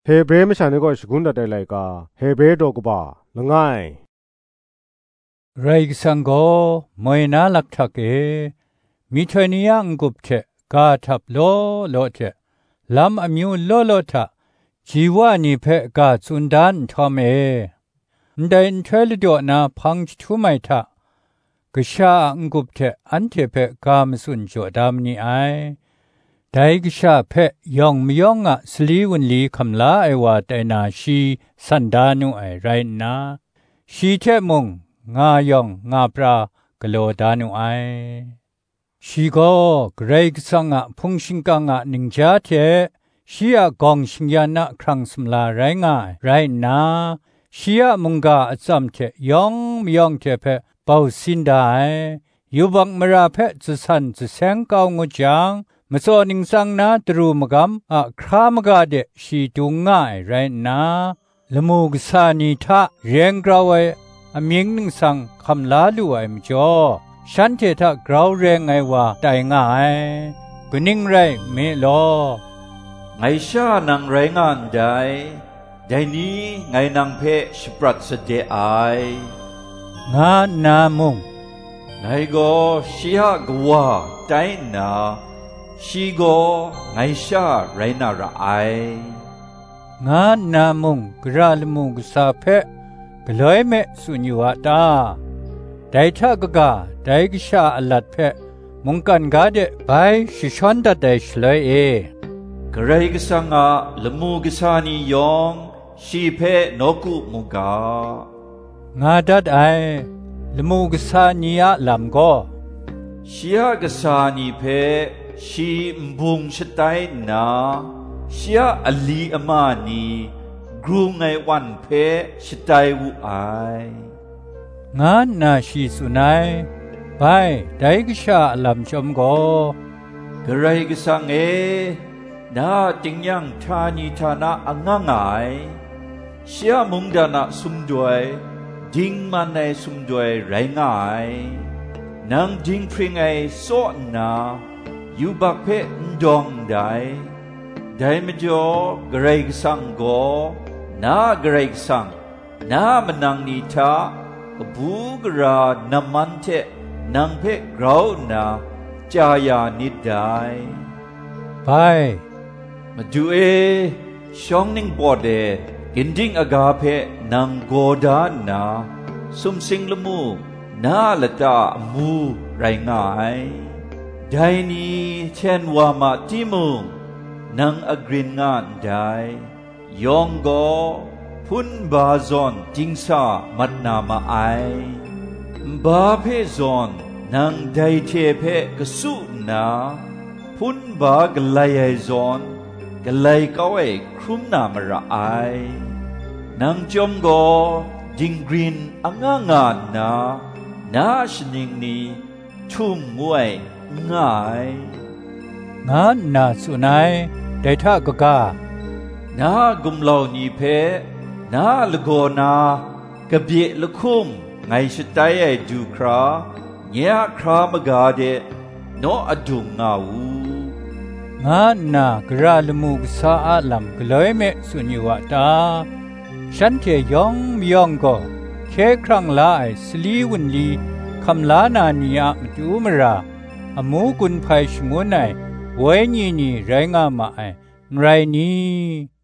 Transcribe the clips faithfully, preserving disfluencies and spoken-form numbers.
เฮเบรไม่ใช่เนี่ยก็สกุลดัดได้เลยก็เฮเบรดอกบ่าละง่ายไรสังโกมวยน่าลักทักเอมิถอยนิยังกุบเชกาทับโลโลเชลำอมิวโลโลทะจีวานิเพกาสุนดานทอมเอได้อินเทลโดนาพังชุไมทะกษาอังกุบเชอันเทเพกามสุนโจดามนีไอได้กษาเพยองมยองอะสลีวันลีคำลาไอวาแต่นาชีสันดานุไอไรนาชีเทมงงายองงาปรากโลดานุไอชีโกเกรกสังะพุงชิงกังะนิงจาเทชียกองชิงยานะครั้งสมลาไรงายไรนาชียมุงกาอัจำเทยองมยองเทเพเป่าสินได้ยูบังมราเพจะสันจะแสงเกางูจังมโซนิงสังนาตรูมกำอะครามกาเดชีตุงง่ายไรนาละมูกสานิทะเรียงกราวไออเมียงนิงสังคำลาลูไอมจ่อฉันเททะกราวเรงไงว่าไตง่ายกุนิงไรเมลอไงชานังไรงานได้ได้นี้ไงนางเพชปรัสเดไองานามุงไงก็ชีฮกว่าไตนาชีก็ไงชาไรนาระไองานามุงกราลมุงกษาเพกลอยเมสุญญวตาได้ทักกะได้กษาอลัดเพมุงกันกาเดไปชิชอนดัดได้ชลอยเอกระไรกสังะละมูกษานิยองชีเพนกุมุกางาดัดไอละมูกษานิยะลำก็ชีฮกษานิเพชีมบุงชตัยนาชียอลีอมานีกรุงไงวันเพชตัยวุไองานาชีสุนัยไปได้กษาลำชมก็กระไรกสังเอนาติงยังทานีทานะอังงายเชียมุงดานะสุมด้วยดิงมันในสุมด้วยไรง่ายนางดิงพริงไอโซนาอยู่บักเพนดองได้ได้มจ่อกระไรกสังโกนากระไรกสังนามันนางนิทากบูกรานามันเทนางเพกราวนาจายานิดได้ไปมาดูเอช่องนิ่งปอดเดกินดิ้งอากาเพนังโกดานาสุมสิงละมูนาละตามูไรง่ายได้นี้เช่นว่ามาที่มุงนังอกรินงานได้ยองโกพุนบาซอนจิงซามัดนามาไอบาเพซอนนังไดเทเพกสุนาพุนบากลายไอซอนกลายก็ไอครุมนามระไอนางจอมโกจิงกรีนอ่างงานนานาชนิงนีทุ่มงวยง่ายงานนาสุนัยได้ทักกะนากุมเหล่านี้เพนาละโกนากะเบียละคุมไงชะตายไอดูคราเนียครามกาเดโนอดุงงาวูงานนากราลมูกสาอาลัมกลอยเมสุญญวตาฉันเทยองมยองก็เคครั้งลาไอสลีวันลีคำลานานียมตูมราอมูกุนภัยชงวนไอไว้นีนีไรงามาไอไรนี้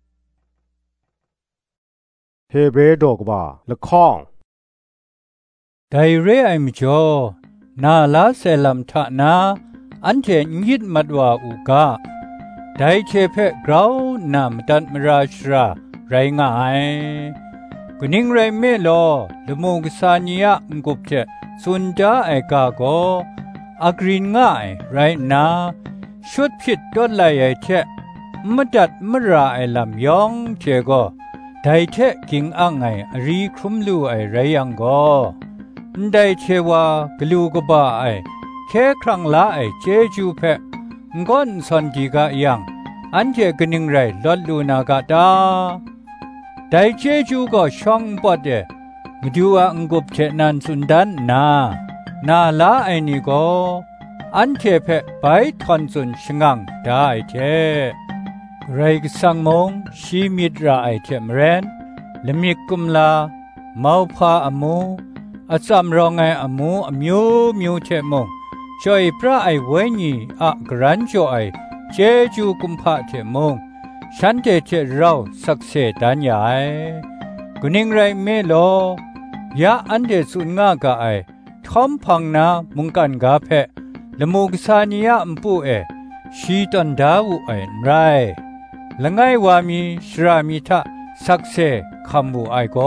เฮเบรดอกบ่าละข้องไดเรไอมจ่อนาลาเซลัมทะนาอันเทยิดมัดว่าอุกาได้เชเพกราวนามตันมราชราไรง่ายกุนิงไรเมลอลมูกสานียงกุบเจสุนจาไอกาโกอักรินง่ายไรนาชุดผิดต้นไลไอเทมดัดมราไอลำยองเจโกได้เทกิงอ่างไอรีครุมลูไอไรยังโกได้เชวากลูกบ้าไอแค่ครั้งละไอเจจูเพงอนสันติกายังอันเจกนิงไรลดลูนากาตาได้เจจูก็ช่องปอดเดมดูว่างกบเชนันสุนดันนานาละไอนี่ก็อันเจเพไปทอนสุนชงังได้เจไรกสังมงชีมิตราไอเทมเรนลมิกุมลาเมาพาอมูอาจำรองไออมูอมิวมิวเทมงช่วยพระไอเวญีอะกรันจ่อยเจจูกุมพะเทมงฉันเจเจเราสักเสดันยายกุนิงไรเมโลยาอันเดสุนงากาไอทอมพังนามุงกันกาเพละมุกสานียะมปุเอชีตันดาวุไอไรละไงวามีชรามิทะสักเสคำบุไอโก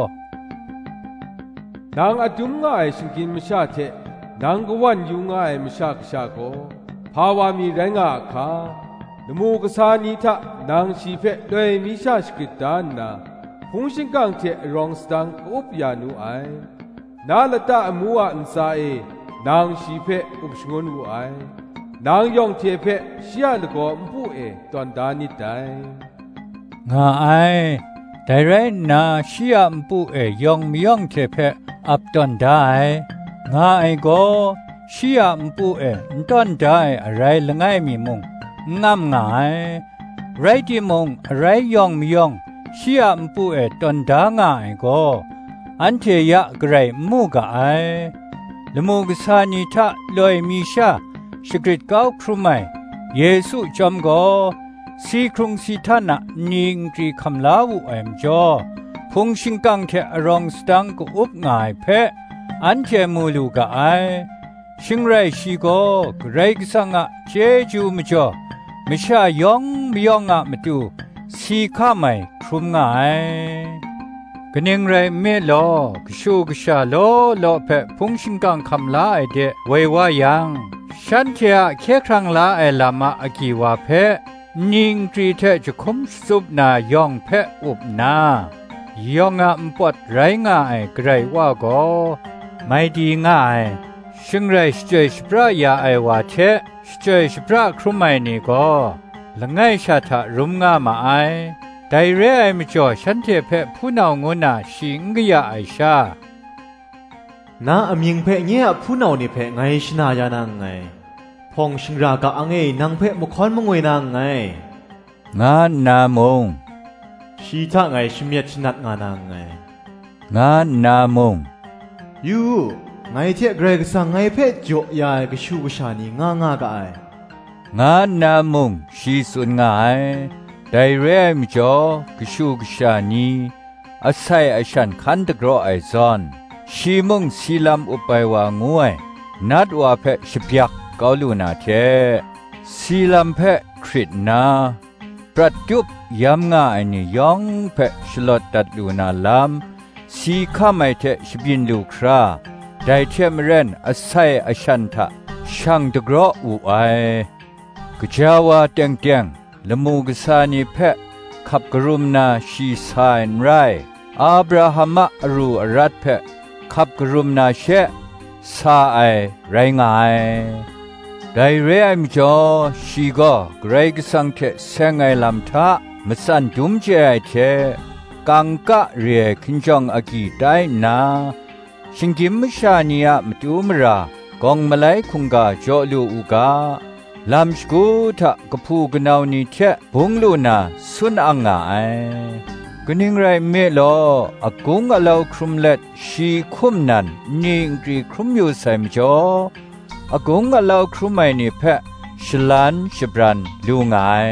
นางอดุมง่ายสิงกินมชาเทนางกวันอยู่ง่ายมชากชาโกภาวามีแรงอาคาละมุกสานีทะนางชีเพด้วยมิชาสกิดานนาพงชิงกังเทรองสตังอุปยานุไอนาลตาอมัวอันซาเอนางชีเพอุปชงนุไอนางยองเทเพเชียนก็มปุเอตอนดานิไดงาไอแต่ไรนาเชียมปุเอยองมิยองเทเพอับตอนได้งาไอก็เชียมปุเอตอนได้อะไรละไงมีมงงามงายไรที่มงอะไรยองมิยองเชียมปุเอตอนดางาไอก็อันเทียกไรมูกไอละมูกสานิทะลอยมีชาสกริดเก้าครุไมเยซูจอมก็สีครุงสีทานะนิงจีคำลาวเอ็มจ่อพงชิงกังเทอรองสตังก็อุบง่ายเพะอันเทมูลูกไอชิงไรชีก็เกรกสังะเจจูมจ่อไม่ใช่ยองไม่ยองอะมาดูสีข้าไม่ครุมง่ายกนิงไรเมลอกชูกชาโลโลเพะพงชิงกังคำลาไอเดไว้ว่ายังฉันเทียเคครั้งลาไอลามาอกีวาเพนิงตรีเทจะคุมสุบนายองเพอุบนายองอ่ะมปดไรง่ายไกรว่าก็ไม่ดีง่ายชิงไรสเจสพระยาไอวาเทสเจสพระครุไมนี่ก็ละไงชาทะรุมง่ามาไอไดเรไอมจ่อฉันเทเพผู้นาวงนาชิงกยาไอชานาอมิงเพเงี้ยผู้นาวนี่เพไงชนายานังไงพองชิงรากะอังเอนังเพมคอนมงวยนางไงงานนามงชีทะไงชิมยชนัดงานางไงงานนามงยูไงเทเกรกสังไงเพจ่อยายกชูกชานีงางากะไองานนามงชีสุนงายไดเรมจ่อกชูกชานีอาศัยอาชันคันตะกรอไอซอนชีมงสีลำอุปไปวางวยนัดว่าเพชพยักกาลูนาเทสีลำเพคริตนาประจุบยำง่ายนี่ยองเพชลดตัดลูนาลำสีข้าไม่เทชบินลูคราได้เทมเรนอาศัยอาชันทะช่างตะกรออุไอกจาวาเตียงเตียงละมูกสานีเพขับกรุมนาชีสายไรอับราฮัมอรูอรัดเพขับกรุมนาเชซาไอไรงายไดเรไอมจ่อชีก็เกรกสังเทเซงไอลำทะมสันดุมเจไอเทกังกะเรียคินจองอากีได้นาชิงกิมมชานียมตุมรากองมาไลคุงกาจ่อลูอุกาลำสกูทะกพูกนาวนีเทบุงลูนาสุนอังไอกนิงไรเมลออากุงอลาวครุมเล็ดชีคุมนันนิงรีครุมอยู่ไซมจ่ออากุงอลาวครุมไมนี่เพชลันชบรันลูงไอ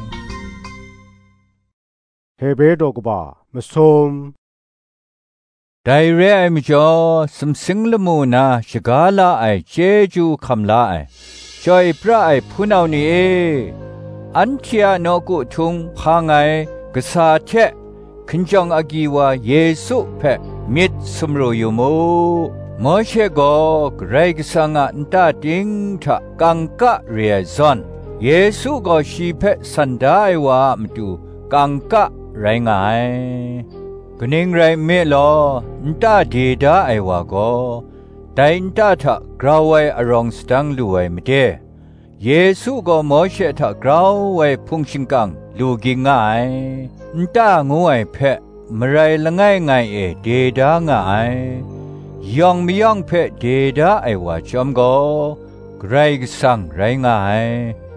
เฮเบโดกบามสมไดเรไอมจ่อสมสิงละมูนาชกาลาไอเจจูคำลาไอจอยพระไอผู้นาวนี่เออันเทียนกุทุงพางไงกษาเทขึ้นจองอากีวาเยซูเพมิดสมรูอยู่มูมอเชโกเกรกสังอันตาดิงทะกังกะเรียซอนเยซูก็ชีเพสันดายวามดูกังกะไรงายกนิงไรเมลอนตาดีดาไอวาโกแต่อินตาทะกราวไว้อรองสตังลูไว้ไม่ได้เยซูก็มอเชทะกราวไว้พุงชิงกังลูกิง่ายอินตางูไอเพะมไรละง่ายง่ายเอเดดาง่ายยองไม่ยองเพะเดดาไอว่าจอมก็ไกรกสังไรง่าย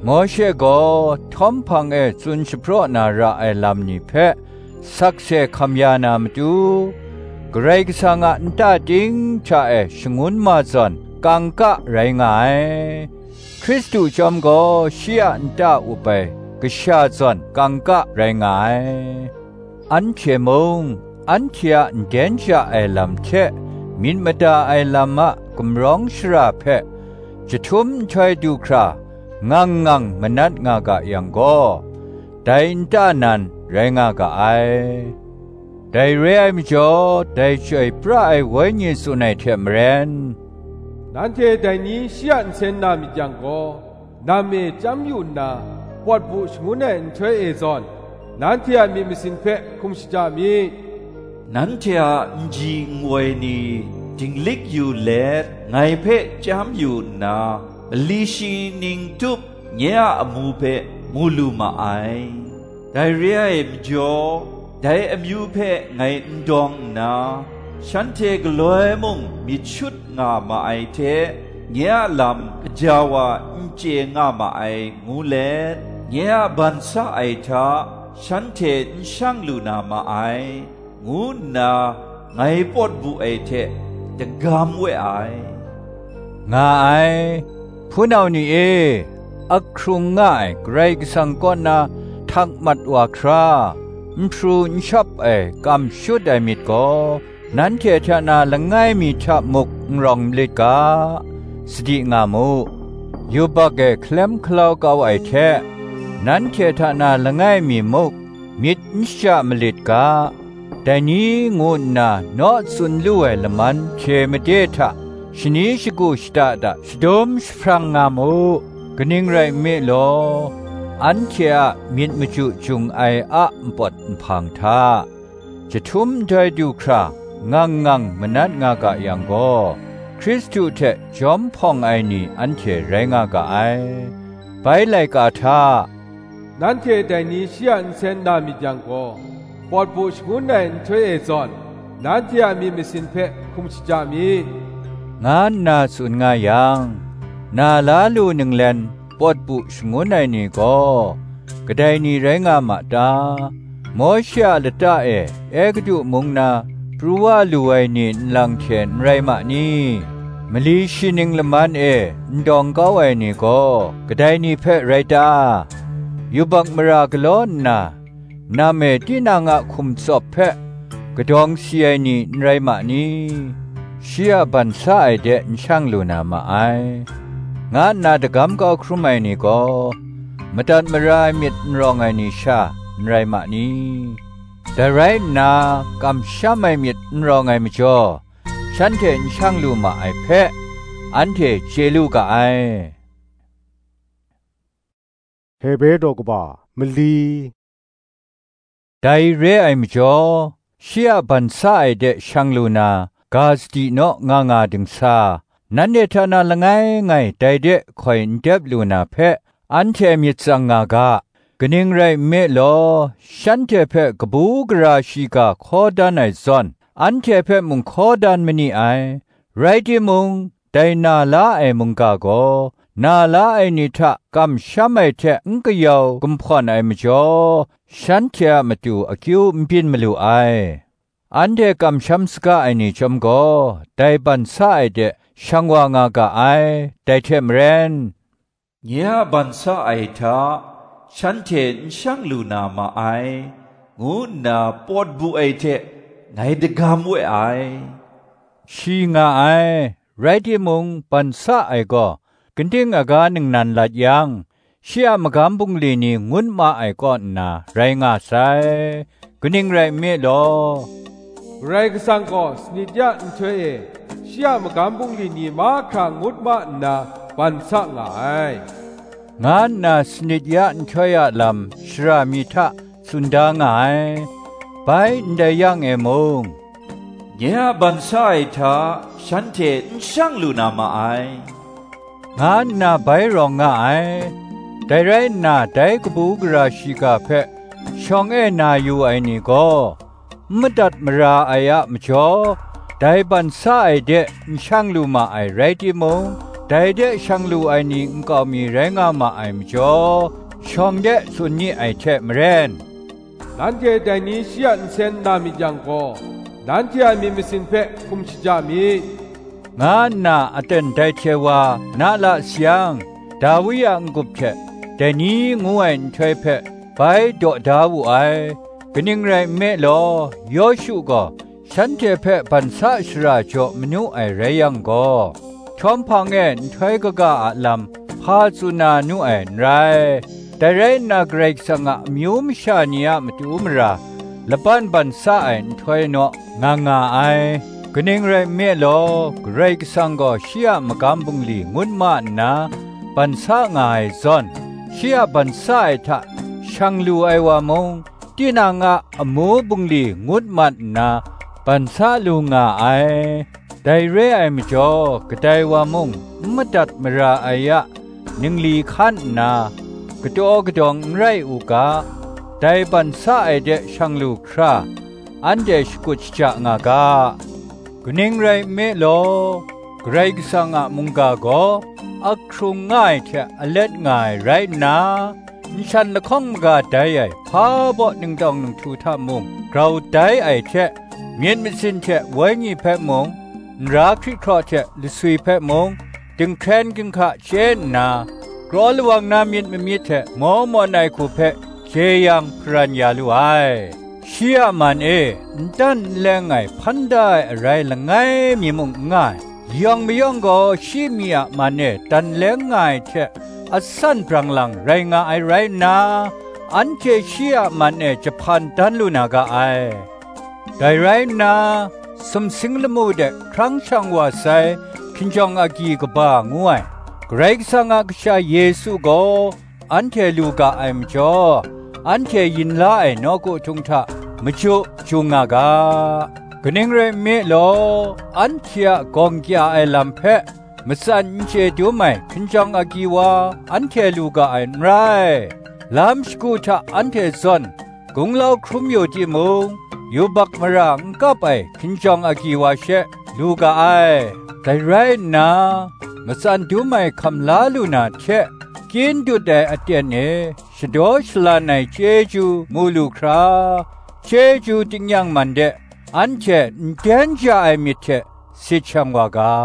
โมเชก็ทอมพังเอจุนชโปรนาระไอลำนี้เพสักเซคำยานามตูเกรกสังอันตาจิงชาเอชงุนมาจอนกังกะไรงายคริสตุจอมก็เชียอันตาอุไปกษาจอนกังกะไรงายอันเชมงอันเชียเดนจาไอลำเชมินมาดาไอลำมะกุมร้องชราเพจะทุ่มช่วยดูครางังงังมนัดงากะยังก็ได้อินตานันไรงากะไอได้เรียมจ่อได้ช่วยพระไอไว้ยิสุนัยเทมเรนนั้นเทแต่นี้เชียนเซนนามิจังก็นาเมจำอยู่นาปวดบุชงุนเอ็นช่วยเอซอนนั้นเทียมีมิสินเพคุมชิจามีนั้นเทียจิงไว้นี่จิงลิกอยู่เล็ดไงเพจำอยู่นาลิชินิงทุบเนียอมูเพมูลูมาไอได้เรียมจ่อได้อมิวเพไงดองนาฉันเทกลอยมุงมีชุดงามาไอเทเนียลำจาวาอินเจงามาไองูเล็ดเนียบันซาไอทาฉันเทอินช่างลูนามาไองูนาไงปอดบุไอเทจะกามเวไองาไอผู้นานี่เออักครุงง่ายเกรกสังกอนาทักมัดว่าคราอิมพรูอินชับเอกำชุดไอมิดก็นั้นเทชนาละง่ายมีชะมุกรองลิกาสติงามูยูบักเกเคลมคลาวกาวไอเทนั้นเทชนาละง่ายมีมุกมิดนิชะมลิกาแต่นี้งูนาโนสุนลู่ไอละมันเชมเดทะชนิชกูสตาดาสดมสฟรังงามูกนิงไรเมโลอันเทียมิดมจุจุงไออะปดพังทาจะทุ่มใจดูครางังงังมนัดงากะยังก็คริสตุเทจอมพองไอนี่อันเทไรงากะไอไปไลกาทานั้นเทแต่นี้เชียนเซนนามิจังก็ปอดบุชงุนเอ็นช่วยเอซอนนั้นเทียมีมิสินเพคุมชิจามีงานนาสุนงายังนาลาลูหนึ่งเลนปอดบุชงุนไอนี่ก็กระไดนี่ไรงามาตาโมเชาลตาเอเอกดุมุงนาปรัวลูไอนี่ลังเชนไรมานี่มลีชินิงละมันเอดองก้าวไอนี่ก็กระไดนี่เพไรตายูบักมรากลอนนานาเมที่นางะคุมศพเพกระดองเสียนี่ไรมานี่เชียบันซาไอเดนช่างลูนามาไองานนาดกำก็ครุไมนี่ก็มาตัดมรายมิดรองไอนี่ชาไรมานี่แต่ไรนากำชาไม่มิดรองไอมจ่อฉันเทนช่างลูมาไอเพอันเทเจลูกไอเฮเบโดกบามลีไดเรไอมจ่อเชียบันซาไอเดช่างลูนากาสติโนงางาดึงซานั้นเดทานาละไงไงไดเดคอยนเดบลูนาเพอันเทมิดสังงากากนิงไรเมโลฉันเทเพกบูกราชิกาขอดานไอซอนอันเทเพมุงขอดานมณีไอไรที่มุงไดนาลาไอมุงกาโกนาลาไอนิทะกำชะไม่เทงกยาวกุมพรไอมจ่อฉันเทมาดูอคิวมพินมลูไออันเดกำชัมสกาไอนี่ชมโกไดบันซาไอเดช่างวางากาไอไดเทมเรนเนียบันซาไอทาฉันเทนช่างลูนามาไองูนาปอดบุไอเทไงดกามเวไอชีงาไอไรที่มุงบันซาไอก็กันดิ้งอากาหนึ่งนันลัดยังเชียมกำบุงลีนีงุนมาไอก่อนนาไรงาไซกันดิ้งไรเมโลไรกสังก็สนิจยะอินเทเอเชียมกำบุงลีนีมาคางุดมานาบันซางาไองานนาสนิจยะอินเทยะลำชรามิทะสุนดางไอไปไดยังเอมงเนียบันซาไอทาฉันเทนช่างลูนามาไองานนาใบรองง่ายแต่ไรนาได้กบูกราชิกาเพช่องเอนาอยู่ไอนี่ก็มดัดมราอายะมจ่อได้บันซาไอเดช่างลูมาไอไรที่มงไดได้เดช่างลูไอนี้ก็มีแรงอามาไอมจ่อช่องเดสุนนี้ไอเทมเรนนันเจแต่นี้เสียนเซนนามิจังก็นันเจมีมิสินเพคุมชิจามีงานนาอเตนได้เชวานาละเสียงดาวิยังกุบเชแต่นี้งวยถอยเพไปดอดาวูไอกนิ่งไรเมลอยอชูก็ฉันเจเพปันซาชราจอมนูไอเรยังก็ชอมพังเงินถอยกะกะอัลำพาสุนานูไอไรแต่ไรนักเรกสังะมิวมชานียมตุมราละปันปันซาไอถอยเนาะงางาไอกนิ่งไรเมลอเกรกสังก็เชียมกำบุงลีงุนมานาปันซางายซอนเชียปันซาไอทะช่างลูไอวามงที่นางะอมูบุงลีงุดมันนาปันซาลูงาไอได้เรไอมจ่อกระไดวามงมดัดมราอายะนิงลีขันนากระโดกระดองไรอุกาได้ปันซาไอเดช่างลูคราอันเดชกุจจะงากากนิงไรเมโลไกรกสังะมุงกาโกอักครุงง่ายเถอะอเล็ดง่ายไรนาฉันละข้องกาได้ไอพาบ่หนึ่งดองหนึ่งทูท่ามุงเราได้ไอเถอะเมียนมิสินเถอะไว้งี้แพะมงรักที่ครอเถอะลิสุยแพะมงดึงแคนกิงขะเชนนากรอลวังน้ำเมียนไม่มีเถอะมอมอนไอคูเพะเชยังพรัญญาลุไอเชียมันเอดันแรงไงพันได้อะไรละไงมีมุงง่ายยังไม่ยังก็ชีมีอะมันเอดันแรงไงเถอะอัสันพรังลังไรงาไอไรนาอันเจเชียมันเอจะพันดันลุนากาไอได้ไรนาสมสิงละมูเดครั้งช่างว่าใส่คินจองอากีกบ้างวยเกรกสังอากชาเยซูโกอันเทลูกาไอมจ่ออันเทยินลาไอนอกุทุงทะมจุจุงากากนิ่งเรเมโลอันเทียกองกีไอลำเพมสันเจดูไหมคินจังอากีวาอันเทลูกาไอไรลำสกูทะอันเทซอนกุงเล่าครุมอยู่ที่มุงยูบักมรังก็ไปคินจังอากีวาเชลูกาไอแต่ไรนะมสันดูไหมคำลาลูนาเชกินดูได้อเตียนเนชดอชลาในเจจูมูลูคราเจจูติงยังมันเดอันเจนเดนจาไอมิเทสิชังวากา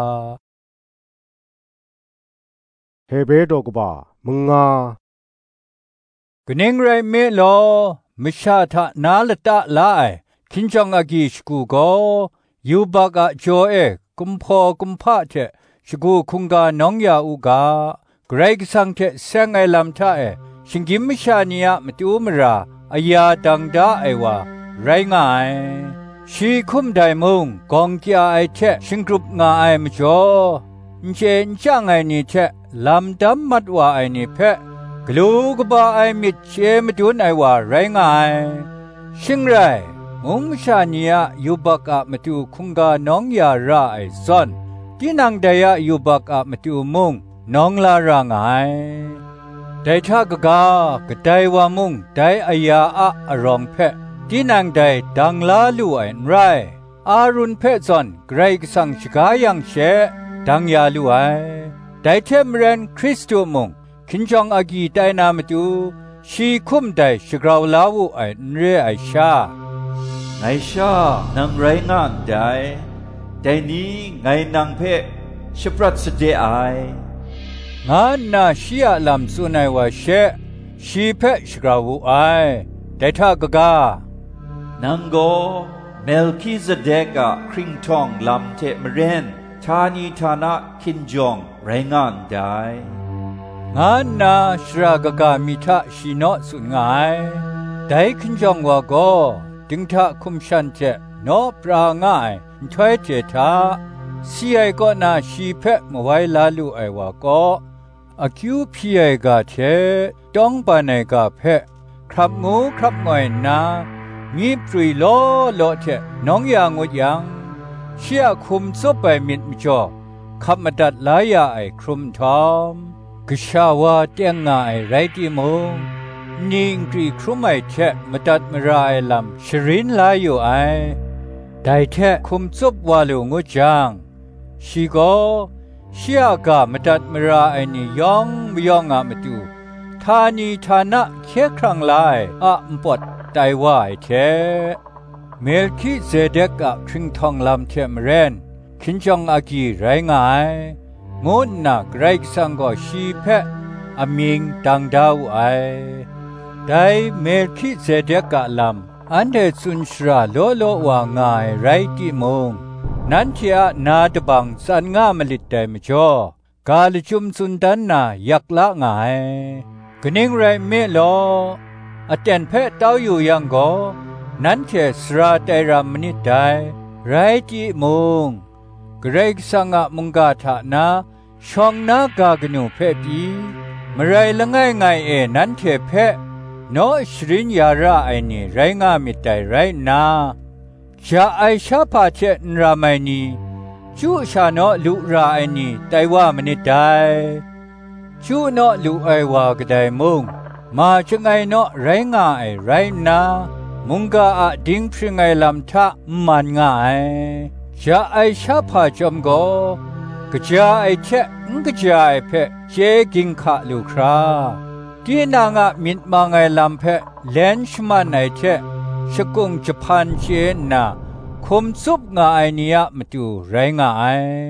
เฮเบโดกบามึงงากนิ่งไรเมโลมิชาทะนาลตะลายคินจังอากีสกูโกยูบากะโจเอกุมพอกุมพะเทสกูคุงกานองยาอุกาเกรกสังเทเซงไอลำทะเอชิงกิมชานียะมตุมราอายาดังดาไอวาไรง่ายชีคุมไดมุงกองกีไอเทชิงกรุบงาไอมจ่อเจนจังไอนี่เทลำดำมัดว่าไอนี่เพกลูกบ้าไอมิเชมดุนไอว่าไรง่ายชิงไรมุงชานียะยูบักอะมตุคุงกาน้องยาราไอซอนที่นางไดยะยูบักอะมตุมุงน้องลารางไอได้ทากกากไดวามุงได้อายาอะอรองเพที่นางได้ดังลาลู่ไอไรอารุนเพซอนไกรกสังชกายังเชดังยาลู่ไอได้เทมเรนคริสตูมุงคินจองอากีไดนามตุชีคุมได้ชกราวลาวูไอเรไอชาไงชานังไรงานได้แต่นี้ไงนางเพชปรัตสเดไองานนาชียลำสุนัยวาเชชีเพชกราวูไอได้ทากกานังโกเมลคิซเดกะคริงทองลำเทมเรนทานีทานะคินจองไรงานได้งานนาชรากกามิทะชิโนสุนไงได้คินจองวาโกดึงทะคุมชันเจโนปรางายถอยเจทาซีไอก็นาชีเพมไว้ลาลูไอวาโกอาคิวพีไอกาเชต้องปานไอกาเพครับงูครับงอยนามีปรุยโลโลเทน้องยางดยังเชี่ยคุมซุปไปมิดมิจอขับมาดัดลายาไอครุมทอมกชาวาเตียงงายไรติมงนิงกรีครุมไอเทมาดัดมรายลำชรินลายอยู่ไอได้เทคุมซุปวาลูงดจังชีโกเชียกามตัดมราไอนี่ยองมยองอะมตุทานีฐานะเคครั้งลายอะมปดไตว่าไอเทเมลคิเซเดกอะคริงทองลำเทมเรนคินจองอากีไรงายงดนักไรกสังก็ชีเพะอมิงดังดาวไอได้เมลคิเซเดกอะลำอันเดซุนชราโลโลว่างายไรติมงนั้นเทียนาดบังสันงามลิดได้มจ่อกาลจุมสุนดันนายักละงายกนิ่งไรเมลออเตนเพะเต้าอยู่ยังก็นั้นเทสราไตรามนิดได้ไรติมงเกรกสังะมุงกาทานาช่องนากากนูเพะปีมไรละง่ายง่ายเอนั้นเทเพะโนชรินยาระไอนี่ไรงามิดได้ไรนาชาไอชาพาเชนรามัยนีจูชาโนลุราไอนี่ไตว่ามนิดได้จูโนลุไอวากได้มุงมาจงไงโนไรงาไอไรนามุงกาอะดิ้งพริงไงลำทะมันง่ายชาไอชาพาจอมโกกะจาไอเชงกะจาไอเพเจกิงคะลูคราตีนางะมิดมาไงลำเพเลนชมาไนเชชกุงจะพันเชนาคุมซุบงาไอเนียมาดูไรงาไอ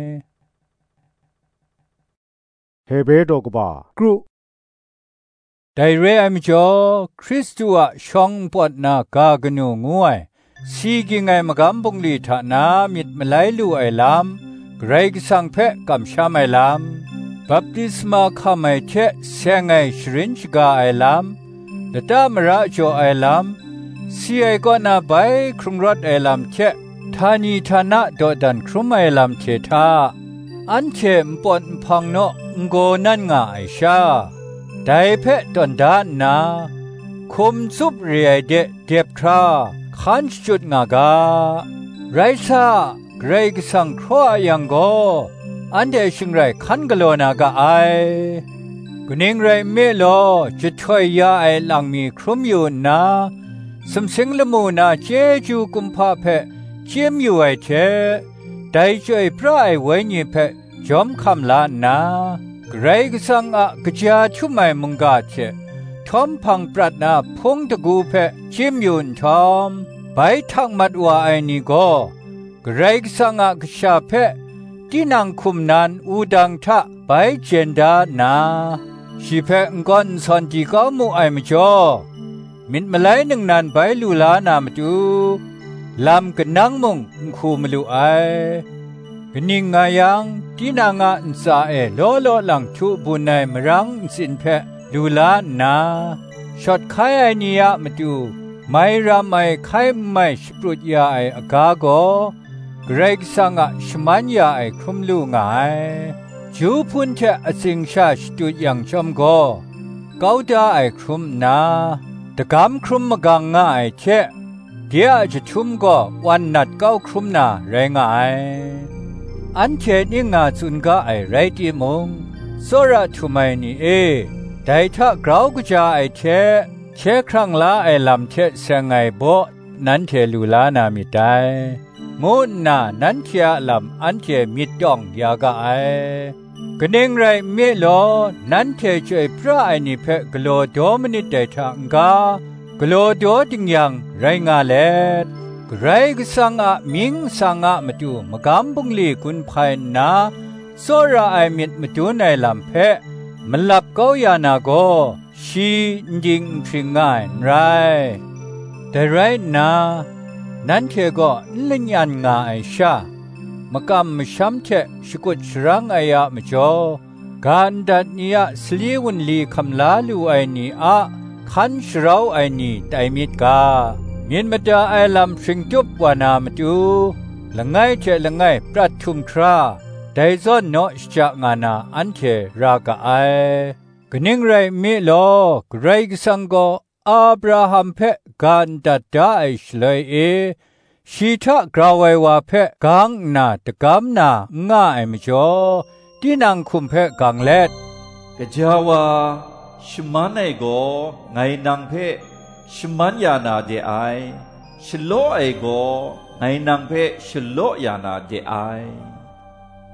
เฮเบโดกบากรุไดเรอมจอคริสตัวช่องปอดนากากนูงวยสีกิงไงมกำบุงลีทานามิดมาไลลูไอลำเกรกสังเพกำชาไมลำบัพติสมาคาไมเชเซงไงชรินชกาไอลำละตามระโจไอลำสีไอก็นาไปครุงรถไอลำเชทานีทานะโดดันครุมไอลำเชทาอันเชมปอนพังโนงโกนันงาไอชาไดเพตอนดานนาคุมซุบเรียเดเด็บทราขันจุดงากาไรซาเกรกสังครัวยังโกอันเดชิงไรขันกโลนากาไอกนิ่งไรเมโลจะช่วยยาไอหลังมีครุมอยู่นาสมสิงละมูนาเจจูกุมพาเพเจียมอยู่ไอเชได้ช่วยพระไอไว้นี่เพจอมคำลานาเกรกสังอะกจาชุไมมุงกาเชทอมพังปรัดนาพงตะกูเพเจียมอยู่ทอมไปทักมัดว่าไอนี่ก็เกรกสังอะกชาเพที่นางคุมนานอูดังทะไปเจนดานาชีเพงกอนสันติกามูไอมจ่อมิดมาไลหนึ่งนานไปลูลานามตูลำกันนังมุงคูมลูไอกนิ่งงายังที่นางอันสาเอโลโลหลังทุบุนในมรังสินเพลูลานาชดไขไอเนียมาดูไม่รำไม่ไขไม่สปรุดยาไออากาโกเกรกสังะชมันยาไอครุมลูงายจูพุนเทอสิงชาสตุยังชมโกเกาดาไอครุมนาตะกำครุมมกังงาไอเชเดียจะชุมก็วันนัดเก้าครุมนาแรงไออันเชนิงาจุนกาไอไรติมงโซระทุไมนีเอได้ถ้ากราวกจาไอเชเชครั้งลาไอลำเชเสงไงโบนั้นเทลูลานามิไดมูนานั้นเทียลำอันเทมิดดองยากาไอกนิ่งไรเมโลนั้นเทช่วยพระไอนิเพกโลโดมนิดได้ทางกากโลโดดิงยังไรงาเลดไรกสังอะมิงสังอะมาดูมกำบุงลีกุนภายนาโซราไอมิดมาดูในลำเพมันหลับเกายานาโกชีจิงพริงง่ายไรแต่ไรนานั้นเทก็ลิญญันงาไอชามกำมช้ำเทสกุดชรังไอยะมจ่อการดัดเนียสลีวุนลีคำลาลูไอนีอะขันชราวไอนีไตมิดกาเมียนมาดาไอลำชิงจุบวานามดูละไงเทละไงปรัดทุมคราไดซอนโนชจากงานาอันเทรากาไอกนิ่งไรมิโลกไรกสังโกอับราฮัมเพกันดัดได้ชเลยเอชีทะกราวไววาเพกังนาตะกำนาง่ายมจ่อที่นางคุมเพกังเล็ดกะจาวาชมันไอโกไงนางเพชมันยานาเดไอชโลไอโกไงนางเพชโลยานาเดไอ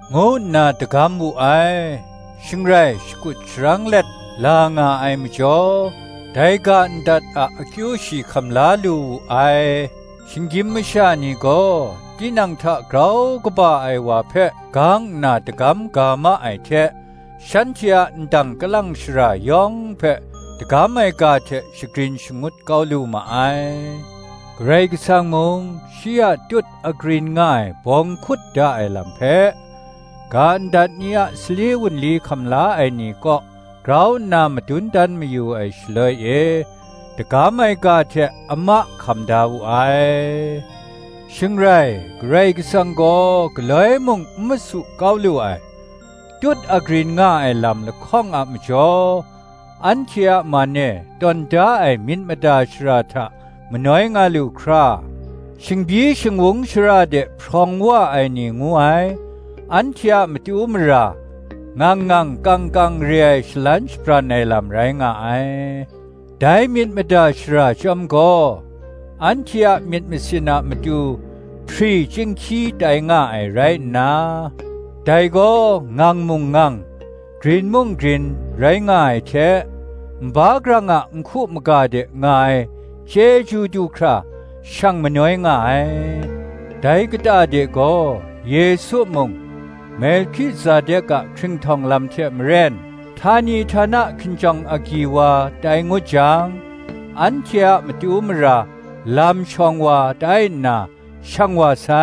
งูนาตะกำบุไอชิงไรสกุดชรังเล็ดลางาไอมจ่อไดกันดัดอะคิวชีคำลาลูไอชิงกิมมชานีก็ที่นังทะกราวกบ้าไอว่าเพะกังนาตะกำกามาไอเทฉันเชียดังกลังชรายองเพะตะกำไอกาเทสกรีนชงุดเกาลูมาไอเกรกสังมงเชียจุดอกรีนง่ายบองคุดได้ลำเพะการดัดเนียสลีวุนลีคำลาไอนี่ก็เรานามดุนดันไม่อยู่ไอเฉลยเอตะกาไม่กาเทอมะคำดาวไอชิงไรเกรกสังก็กลอยมงมัสุเกาลูไอจุดอกรีนง่ายลำละข้องอับจออันเชียมาเนตอนดาไอมินมาดาชราทะมันน้อยงาลูคราชิงบีชิงวงชราเดพรองว่าไอนี่งูไออันเชียมติอุมรางังงังกังกังเรียชลันชปราในลำไรงาไอได้มินมาดาชราจอมก็อันเชียมินมิสินามาดูพรีจิงคีได้ง่ายไรนะได้ก็งังมุงงังกรีนมุงกรีนไรง่ายเชบากรังอ่ะคุมกาเดง่ายเจจูดูคราช่างมันน้อยง่ายได้ก็ตาเดก็เยซูมงเมลคิซาเดกะครึ่งทองลำเทมเรนทานีธนะคินจังอากีวาได้งุจังอันเทียมติอุมราลำชองวาได้นาช่างวาไซ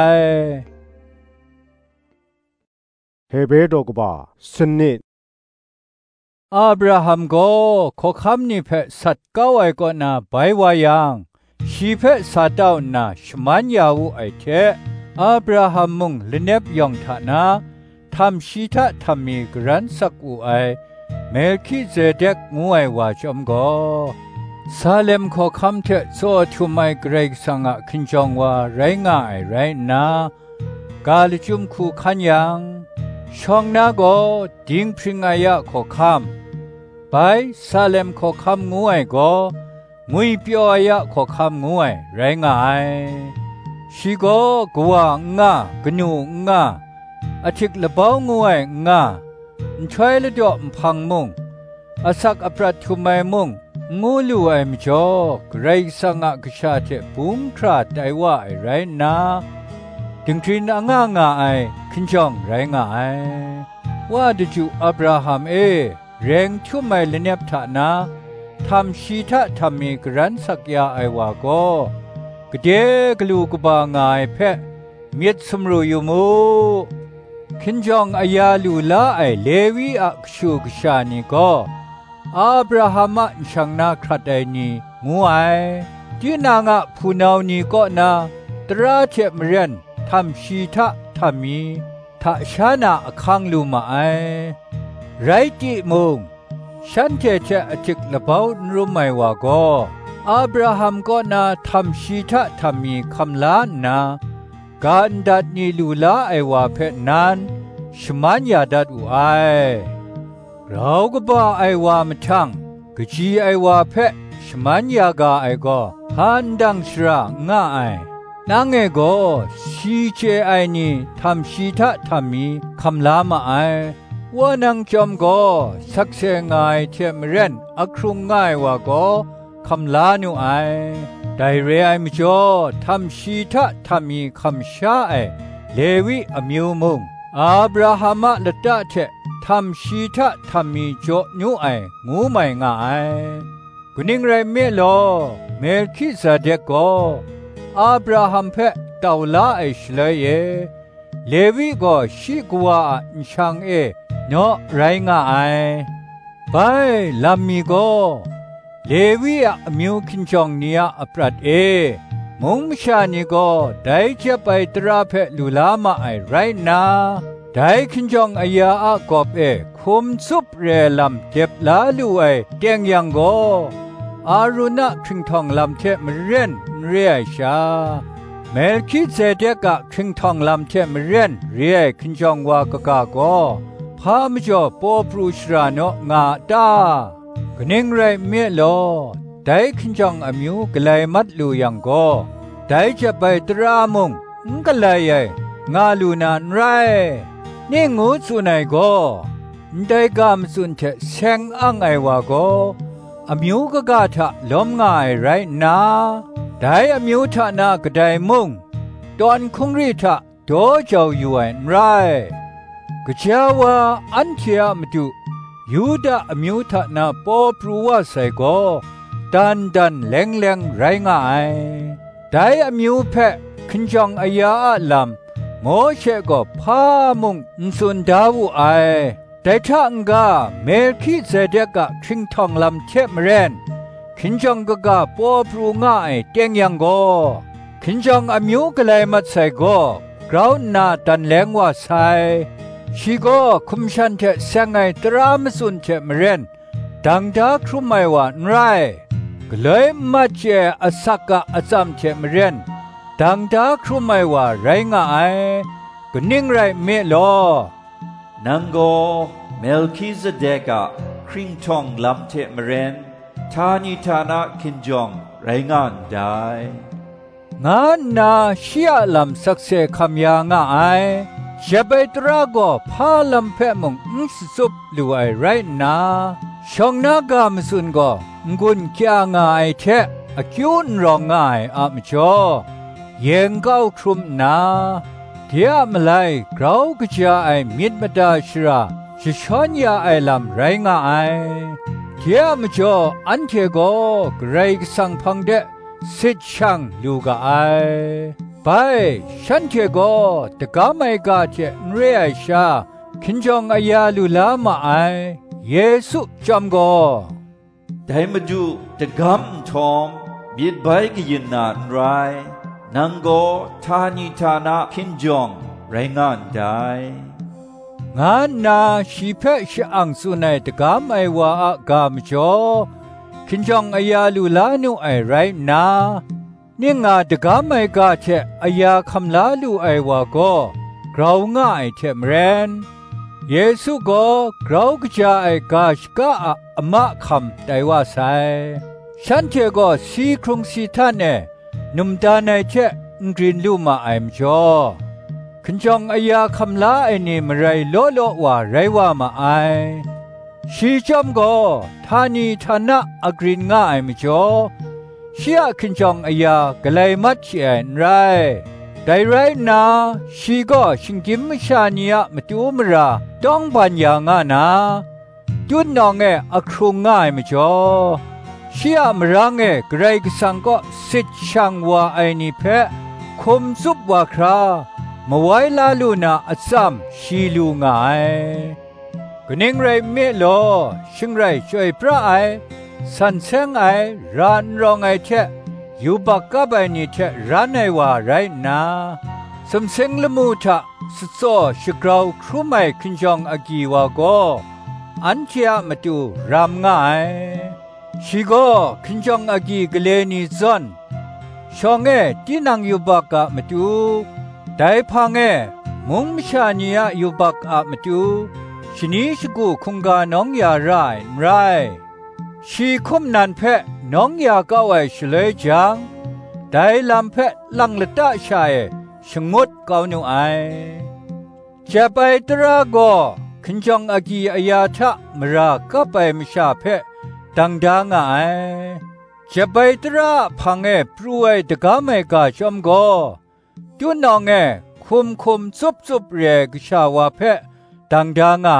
เฮเบโดกบาสนิดอับราฮัมก็ขอคำนี้เพะสัตว์เก้าไอก็นาไปวายังชีเพะสัตว์เต้านาชมันยาวไอเทอับราฮัมมุงเลเนบยองทานาทำชีทะทำมีกรันสักอุไอเมลคิเซเดกงูไอว่าจอมก็ซาเลมขอคำเทโซทุไมเกรกสังะคินจองว่าไรง่ายไรนากาลจุมคูขันยังช่องนาก็ดิ้งพริงอายะขอคำไปซาเลมขอคำงูไอก็งุยเปียวอายะขอคำงูไอไรง่ายชีก็กว่างากนูงาอาทิกละเบางวยงาช่วยละดอกพังมุงอาศักอปรัทุไมมุงงูลูไอมจ่อเกรกสังะกชาเทปุงคราดไอว่าไอไรนาถึงทรีนางางาไอขึ้นจองไรงาไอว่าดจูอับราฮัมเอเร่งทุ่มไมเลเนบทานาทำชีทะทำมีกรันสักยาไอว่าก็กเดกลูกบางายเพะเมียดสมรูอยู่มูคินจองอายาลูลาไอเลวีอักชูกชานีก็อับราฮัมช่างนาครัดไอนี้งูไอที่นางะพูนาวนี้ก็นาตราเทมเรนทำชีทะทำมีทะชานาคังลูมาไอไรติมุงฉันเทเทอจิกละเบารู้ไหมว่าก็อับราฮัมก็นาทำชีทะทำมีคำลานาการดัดนิลูลาไอว่าเพนนั้นชมันยาดัดอุไอเราก็บ่าไอว่าไม่ทั้งกจีไอว่าเพชมันยากาไอก็ฮันดังชราง่าไอนางเอก็ชีเจไอนี่ทำชีทะทำมีคำลามาไอว่านังจอมก็สักเซงายเทมเรนอักรุงง่ายว่าก็คำลานูไอได้เรไอมจ่อทำชีทะทำมีคำชาไอเลวิอมิวมุงอับราฮัมละตะเททำชีทะทำมีจ่อนูไองูไม่ง่ายกุนิงไรเมลอเมลคิซาเดกก็อับราฮัมเพะตาวลาไอชเลยเยเลวิก็ชิกว่าอิชังเอเนาะไรง่ายไปลามีก็เลวีอะมิวคินจองเนียอปรัดเอมงมชานีก็ได้จะไปตราเพลูลามาไอไรนาได้คินจองอายาอากอบเอคุมซุปเรลำเจ็บลาลูไอเตียงยังก็อารุณะคิงทองลำเทมเรนเรียชาเมลคิเซเดกะคิงทองลำเทมเรนเรียคินจองวากะกาก็พามจ่อปอปรูชราโนงาตากนิงไรเมียลอได้ขินจังอมิวกลายมัดลูยังก็ได้จะไปตรามุงกลายงาลูนานไรนี่งูสุนัยก็ได้กามสุนเทแสงอ่างไอวาก็อมิวกะกะทะล้อมง่ายไรนาได้อมิวทะนากระไดมุงตอนคงรีทะโดเจ้าอยู่ไอไรกะเจ้าวาอันเทียมดุยูดาอมิวทะนาปอปรูวาไซก็ดันดันแหลงแหลงไรง่ายได้อมิวเพะขึ้นจังอายาลำโมเชก็พามุงสุนดาวไอแต่ถ้าองกาเมลคิเซเดกะชิงทองลำเชมเรนขินจังกะกะปอปรูง่ายเตียงยังโกขินจังอมิวกะไลมัดไซโกกราวนาตันแรงว่าไซชีโกคุมชันเทเซงไงตรามสุนเชมเรนดังดาครุไมว่าไรกเลยมาเจอสักกะอซัมเชมเรนดังดาครุไมว่าไรง่ายก็นิ่งไรเมลอนังโกเมลคิเซเดกะคริงทองลำเทมเรนทานิทานะคินจองไรงานได้งานนาเชียลำสักเซคำยางอ้ายเจ็บตราก็พาลำเพมงอุสสุบลูไอไรนาชองนากามสุนก็งุนเกียงายเทอคิวนรองง่ายอามจ่อเย็งเก้าครุมนาเดียมไลกราวกจาไอมิดมดาชราชิชอนยาไอลำไรง่ายเดียมจ่ออันเทโกเกรกสังพังเดสิช่างลูกไอไปฉันเทโกตะกาไม่กาเจเรียชาคินจองอายาลูลามาไอเยซูจอมโกได้มาดูตะกำทอมบีดใบกยินนานไรนังโกทานิทานะคินจองไรงานได้งานนาชีเพชอังสุนัยตะกามไอวาอากามจ่อคินจองอายาลูลานุไอไรนาเนี่ยงาตะกามไอกาเชอายาคำลาลูไอวาก็กราวง่ายเทมเรนเยซูก็กราวกจาไอกาชกะอมะคำไดว่าไซฉันเทก็สีครุงสีท่านเนนุมดานไอเชงกรีนลูมาไอมจ่อคินจองอายาคำลาไอนี่มไรโลโลว่าไรว่ามาไอชีจอมก็ทานีทานะอกรีนง่ายมิจ่อเชียคินจองอายากะไลมัดเชียนไรได้ไรนาชีก็ชิงกิมมชานียะมตูมราต้องบัญญางานาจุนนองเออครุงง่ายมิจ่อเชียมรังเอไกรกสังก็สิช่างว่าไอนี่เพะคมซุบว่าครามาไว้ลาลูนาอัซัมชีลูง่ายก็นิ่งไรเมโลชิงไรช่วยพระไอสันเซงไอรานรองไอเทยูบักกับไอนี่เทรานไอว่าไรนาสมเซงละมูทะสุดโซชกราวครูไม่คินจองอากีวาโกอันเทียมาดูรำง่ายชิโกคินจองอากีกเลนีซอนชองเอที่นางยูบักกะมาดูได้พังเอมุงมชานียะยูบักอะมาดูชนีชกูคงกาน้องยาไรไรชีคุมนันเพะน้องยาก็ไว้เฉลยจังได้ลำเพะลังละตาชายชงดเกาหนูไอจะไปตราโกคินจองอากีอายาทะมราก็ไปมชาเพะดังดังไอจะไปตราพังเอปรวยตะกาไม่กาชมโกจุนนองเอคุมคุมซุบซุบเรียกชาวาเพะดังดังไอ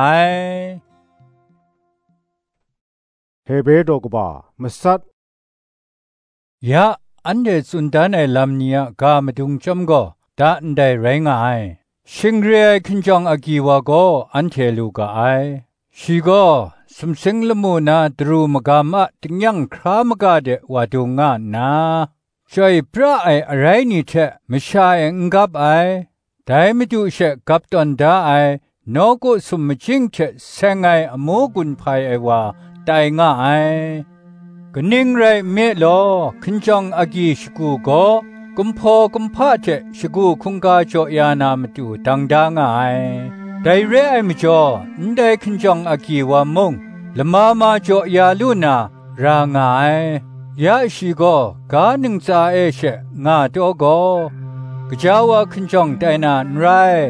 เฮเบโดกบามสัดยาอันเดสุนดานไอลำเนียกามดุงจมโกดาอันไดไรงไอชิงเรียคินจองอากีวาโกอันเทลูกไอชีโกสมสิงละมูนาดรูมกามะติงยังครามกาเดวาดุงานาช่วยพระไออะไรนี่เทไม่ใช่เองกับไอแต่ไม่ดูเชกับตอนดาไอนกุสมจิงเชเซงไออโมกุนภายไอว่าไตง่ายก็นิ่งไรเมโลคินจองอากีชกูโกกุมพอกุมพาเจชกูคุงกาโจยานามตูดังดางไอได้เรไอมจ่ออินได้คินจองอากีวามงละมามาโจยาลูนารางไอยาชีโกกาหนึ่งซาเอเชงาโตโกกจาวาคินจองไดนานไรก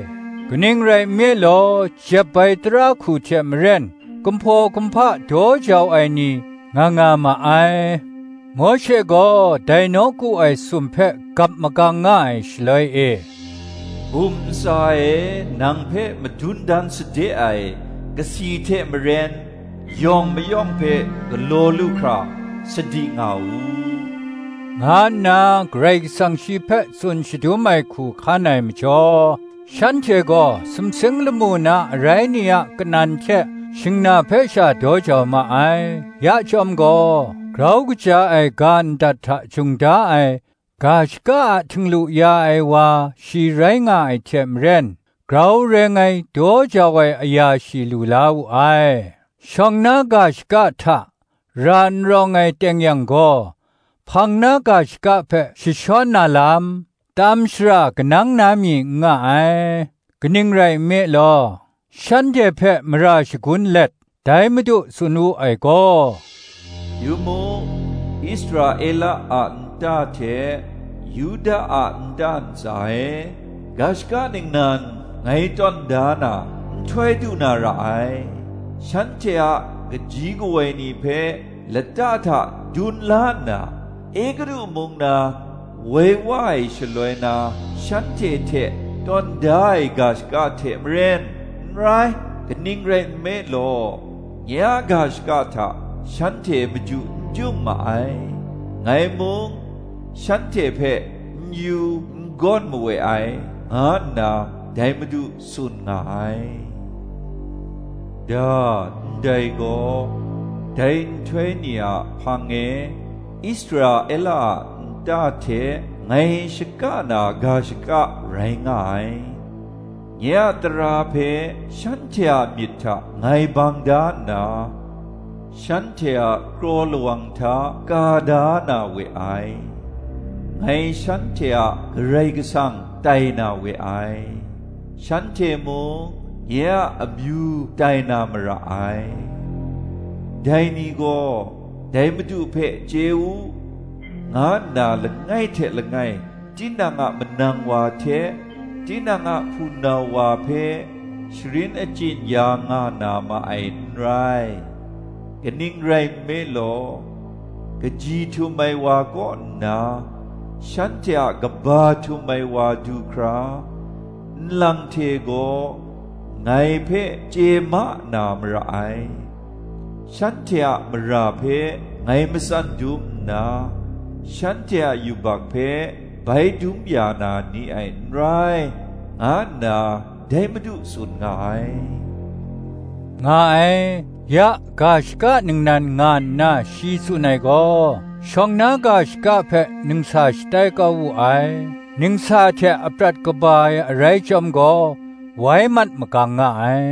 กนิงไรเมโลเจ็บไปตราคูเชมเรนกุมโพกุมพะโดเจ้าไอนีงางามาไอโมเชโกไดโนกูไอสุมเพกับมะกังง่ายชเลยเอบุมสายนางเพมาดุนดันสเดไอกะสีเทมเรนยองไม่ยองเพกโลลูคราสดิงาวูงานนาเกรกสังชีเพสุนชิดูไม่คูขานายมจ่อฉันเจก็สมสิงละมูนาไรนี่ยกนันเชชิงนาเพชาโดจอมาไอยะจอมก็กราวกจาไอการดัดทะจุงดาไอกาชกาถึงลุยาไอวาชีไรงาไอเทมเรนกราวเรงไอโดจาไวอยาชีลุลาวไอช่องนากาชกาทะรันรองไอเตงยังก็พังนากาชกาเพชิชอนนาลามตามชรากนังนามีง่ายกนิงไรเมลอฉันเจเพมราชกุนเล็ดได้มาดูสุนูไอโกยูโมอิสราเอลอันตาเทยูดาอันดานใจกาชกาหนึ่งนั้นไงตอนดานาช่วยดูนาระไอฉันเจอะกจีกวยนีเพละตาทะดุนลานาเอกรุมุงนาเววายชลวยนาฉันเทเทตอนได้กาชกาเทมเรนไรกนิงเรนเมโลยากาชกาทะฉันเทมจุจุมมาไอไงมุงฉันเทเพยูกอนมวยไองานาได้มาดูสุนงายดาได้ก็ได้ทเวเนียพังเออิสราเอลตาเทไงชกานา กาชกะไรงายเนียตราเพฉันเทียมิทะไงบางดานาฉันเทียโกรลวังทากาดานาเวไอไงฉันเทียไรกสังไตนาเวไอฉันเทโมเนียอบิวไตนามระไอไดนีโกไดมาดูเพเจวงานาละไงเทละไงจินางะมนังวาเทจินางะพูนาวาเพชรินอจินยางานามาไอไรกนิงไรเมโลกจีทุไมวาก็นาฉันเทอะกบาทุไมวาดูคราลังเทโกไงเพเจมะนามระไอฉันเทอะมราเพไงมสันดุมนาฉันเทอะอยู่บักเพใบดุมยานานีไอไรงานาได้มาดูสุนงายงายยะกาชกะหนึ่งนันงานนาชีสุนัยก็ช่องนากาชกะเพหนึ่งสาชไตกาวูไอหนึ่งสาเทอปรัดกบายไรจอมก็ไว้มัดมกังง่าย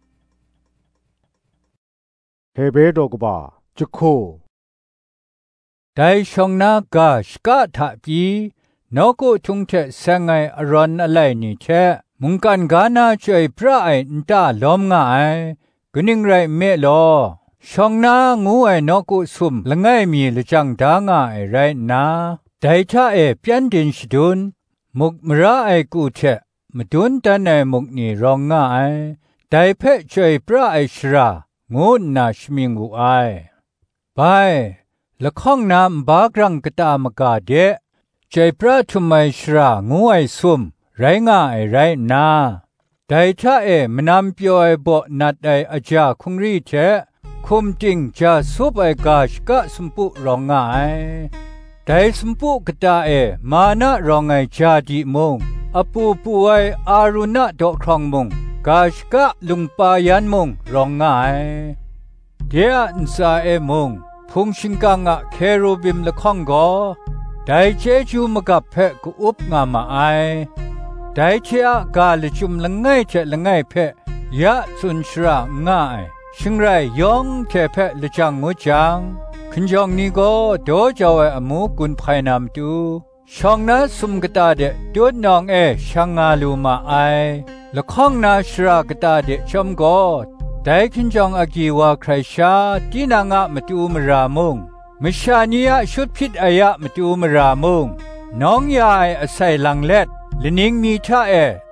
เฮเบโดกบาจุโคได้ช่องนากาชกะทับปีนกุทุงเทเสงไงอรอนอะไรนี่เชมุงกันกานาช่วยพระไอนตาล้อมง่ายกนิงไรเมลอช่องนางูไอนกุสุมละไงมีละจังดาง่ายไรนาได้ท่าเอเปียนดินชดุนมุกมระไอกูเชมดุนตันไอมุกนี่รองง่ายได้เพชช่วยพระไอชรางูนาชมิงกูไอไปละข้องน้ำบากรังกตามกาเดใจพระทุไมชรางูไอซุมไรง่ายไรนาได้ท่าเอมนำเปียวไอบ่นัดไออาจาคุงรีเชคุมจิงจะซุบไอกาชกะสมปุรองง่ายได้สมปุกตาเอมานะรองไอจาดีมงอปูปูไออารุณะดอกครองมงกาชกะลุงปายันมงรองง่ายเดียนซาเอมงพุงชิงกังะเคโรบิมละข้องก็ได้เจจูมกับเพะกุอุบงามาไอได้เชียกาลจุมละไงเจละไงเพะยะสุนชราง่ายชิงไรยองเทเพะละจังงูจังขึ้นจองนี้ก็โดจาวอมูกุนภายนามตูช่องนั้นสุมกตาเดดูนองเอช่างงาลูมาไอละข้องนาชรากตาเดชมก็ได้ขึ้นจองอากีวาใครชาที่นางะมาตูมรามุงมชานียะชุดพิษอายะมาตูมรามุงน้องยายอาศัยลังเล็ดลินิงมีท่าเอ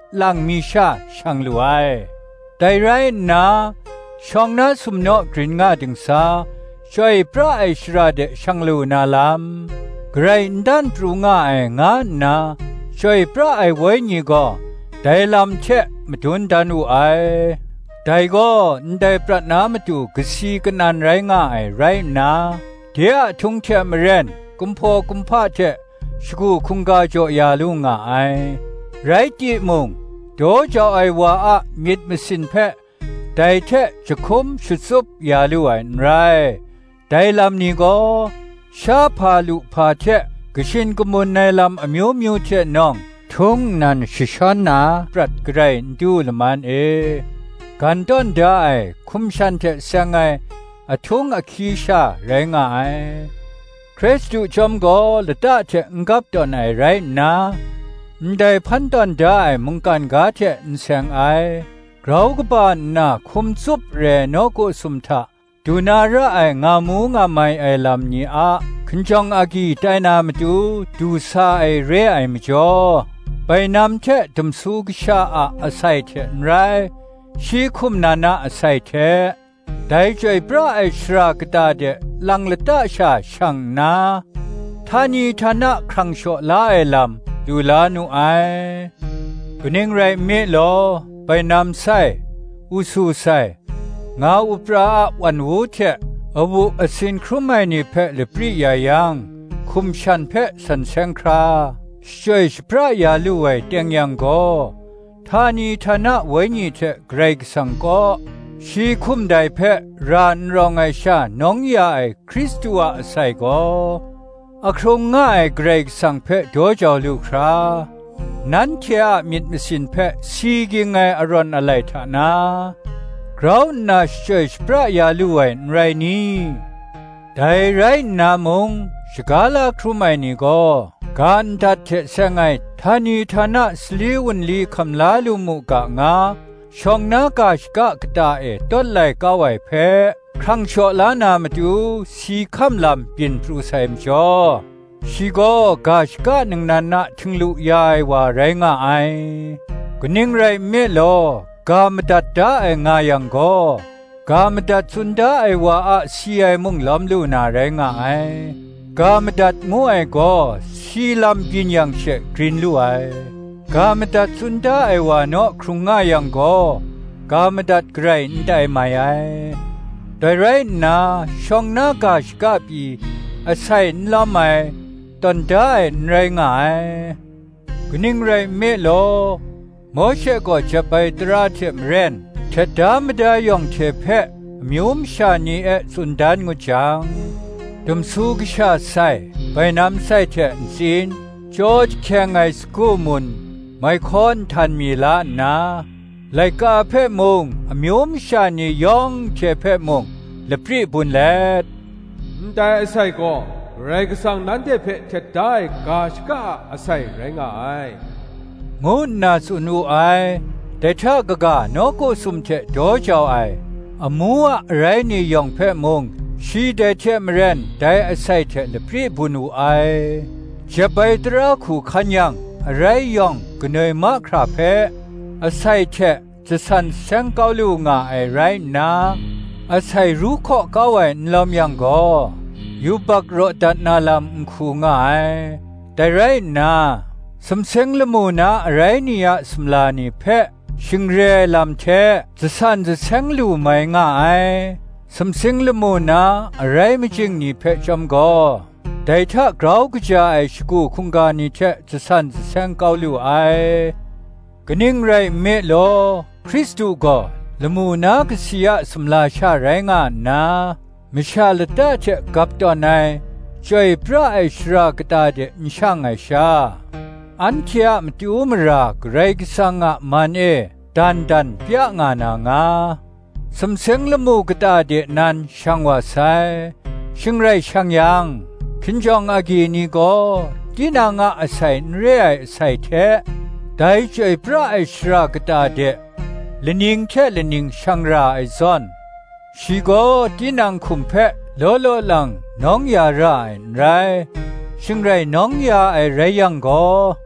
ลังมีชาช่างลุไอแต่ไรนาช่องนาสุมโนกรินงาดึงสาช่วยพระไอชราเดช่างลูนาลามไกรดันปรุงาไองานาช่วยพระไอไว้นี่ก็ได้ลำเชะมาดุนดันูไอได้ก็ได้พระนามาดูกษีกันนันไรงาไอไรนาเดียทุงเชะมเรนกุมพอกุมพาเชะสกูคุงกาโจยาลุงาไอไรจิมุงโดเจ้าไอว่าอะมิดมสินเพะได้เทะจะคุมชุดซุบยาลุไอไรได้ลำนี้ก็ชาพาลุพาเทะกชินกุมุนในลำอมิวมิวเทะน้องทุ่งนันชิชอนนาปรัดไกรดูละมันเอกันต้นได้คุมชันเทะเสงไงอทุ่งอคีชาไรงายคริสตุจอมก็ละตาเทะงับตอนไอไรนาได้พันตอนได้มุงกันกาเทะเสงไอเราก็บานนาคุมซุบเรนโกสุมทะดูนาระไองามูงาไมไอลำนี้อะขึ้นจองอากีไตนามาดูดูซาไอเรไอมจ่อไปนำเทะดมสูกชาอะอาศัยเทะไรชีคุมนานาอาศัยเทะได้ใจพระไอชรากตาเดลังละตาชาช่างนาทานีทานะครั้งโชลาไอลำดูลานูไอกุนิงไรเมโลไปนำไซอุสูไซงาอุปราวันวูเทะอวุอสินครุไมนีเพะเลปริยายังคุมชันเพะสันเซงคราช่วยพระยาลุไวเตียงยังโกทานีทานะไวนีเทะเกรกสังโกชีคุมไดเพะรานรองไอชาน้องยาไอคริสตัวไซโกอครงง่ายเกรกสังเพะโดจอลูครานั้นเทียมิดมสินเพะซีกิงไงอรอนอะไรทานาเรานาช่วยพระยาลุไวไรนี้ได้ไรนามงสกาลาครุไมนีโกการดัดเทเสงไงทานีทานะสลีวันลีคำลาลุมุกะงาช่องนากาชกะกตาเอต้นไหลกาไวเพครั้งโชลานามาดูสีคำลำปินปรูไซมจอชีโกกาชกะหนึ่งนันนะถึงลุยายว่าไรงาไอกนิ่งไรเมโลกามดัดดาไองายังโกกามดัดสุนดาไอว่าอะสีไอมุงลำลูนาไรงาไอกามดัดงูไอโกสีลำกินยังเชกรินลูไอกามดัดสุนดาไอว่าโนครุงงายังโกกามดัดไกรนได้ไม่ไอแต่ไรนาช่องนากาชกาปีอาศัยนลำไอตอนได้ไรงายกนิ่งไรเมโลโมเชก็จะไปตราเทมเรนเทดามดายองเทเพะมิวมชานีเอสุนดานงูจังดมสูกชาไซไปนำไซเทนซินจอร์จแข่งไอสกูมุนไม่คอนทันมีละนาไลกาเพะมงมิวมชานียองเทเพะมงเลปรีบุนเลดได้อาศัยก็ไรก็สั่งนั้นเทเพะเทได้กาชกะอาศัยไรงายงูนาสุนูไอแต่ถ้ากะกะนโกสุมเทโดเจ้าไออมัวไรนี่ยองเพะมงชีเดเทมเรนได้อาศัยเทเลปรีบุนูไอจะไปตราคูขันยังไรยองกเนยมาคราเพะอาศัยเทจะสันเซงเกาลูงาไอไรนาอาศัยรู้ข้อเก้าไว้นลมยังก็ยูบักรดัดนาลำคูงายแต่ไรนาสมเสงละมูนาไรนี่ยสมลานีเพะชิงเรลำเทจะสันจะเสงลูไม่ง่ายสมเสงละมูนาอะไรไม่จริงนี่เพะจำก็แต่ถ้าเราก็จะไอชกูคุงกานีเทจะสันจะเสงเกาลูไอกนิ่งไรเมโลคริสตูก็ละมูนากษียสมลาชาไรงานนามิชาลตาเจกับตอนไหนช่วยพระไอชรากตาเดนช่างไอชาอันเทียมติอุมรากไรกสังะมันเอดันดันเปียงานางาสมเสงละมูกตาเดนันช่างว่าไซชิงไรช่างยังขินจองอากีนีก็ที่นางอาศัยเรียไซเทได้ช่วยพระไอชรากตาเดเลนิงเทเลนิงช่างราไอซอนชีโกที่นางคุมเพะโลโลลังน้องยาราไอไรชิงไรน้องยาไอไรยังก็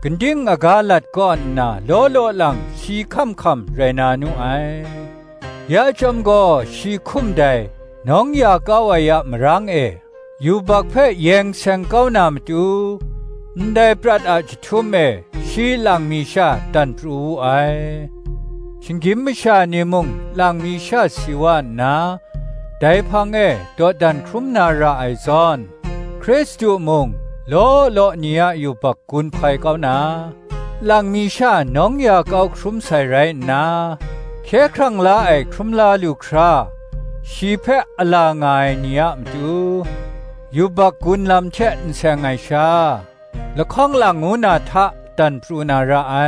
กันดิ้งอากาลัดก่อนนาโลโลหลังชีคำคำไรนานุไอยาจอมก็ชีคุมได้น้องยาเก้าวายะมรังเออยู่บักเพยเยงเซงเก้านามตูได้ปรัดอาจทุมเอชีหลังมีชาตันปรูไอชิงกิมมิชานิมุงหลังมีชาสิวานาได้พังเอดอดันครุมนาราไอซอนคริสตูมุงโลโลเนียอยู่ปักกุนไพเก้านาหลังมีชาน้องยาเก้าครุมใส่ไรนาแค่ครั้งละไอครุมลาลูคราชีเพะอลางายเนียมตูอยู่ปักกุนลำเชนเซงไอชาละข้องหลังงูนาทะตันปรูนาราไอ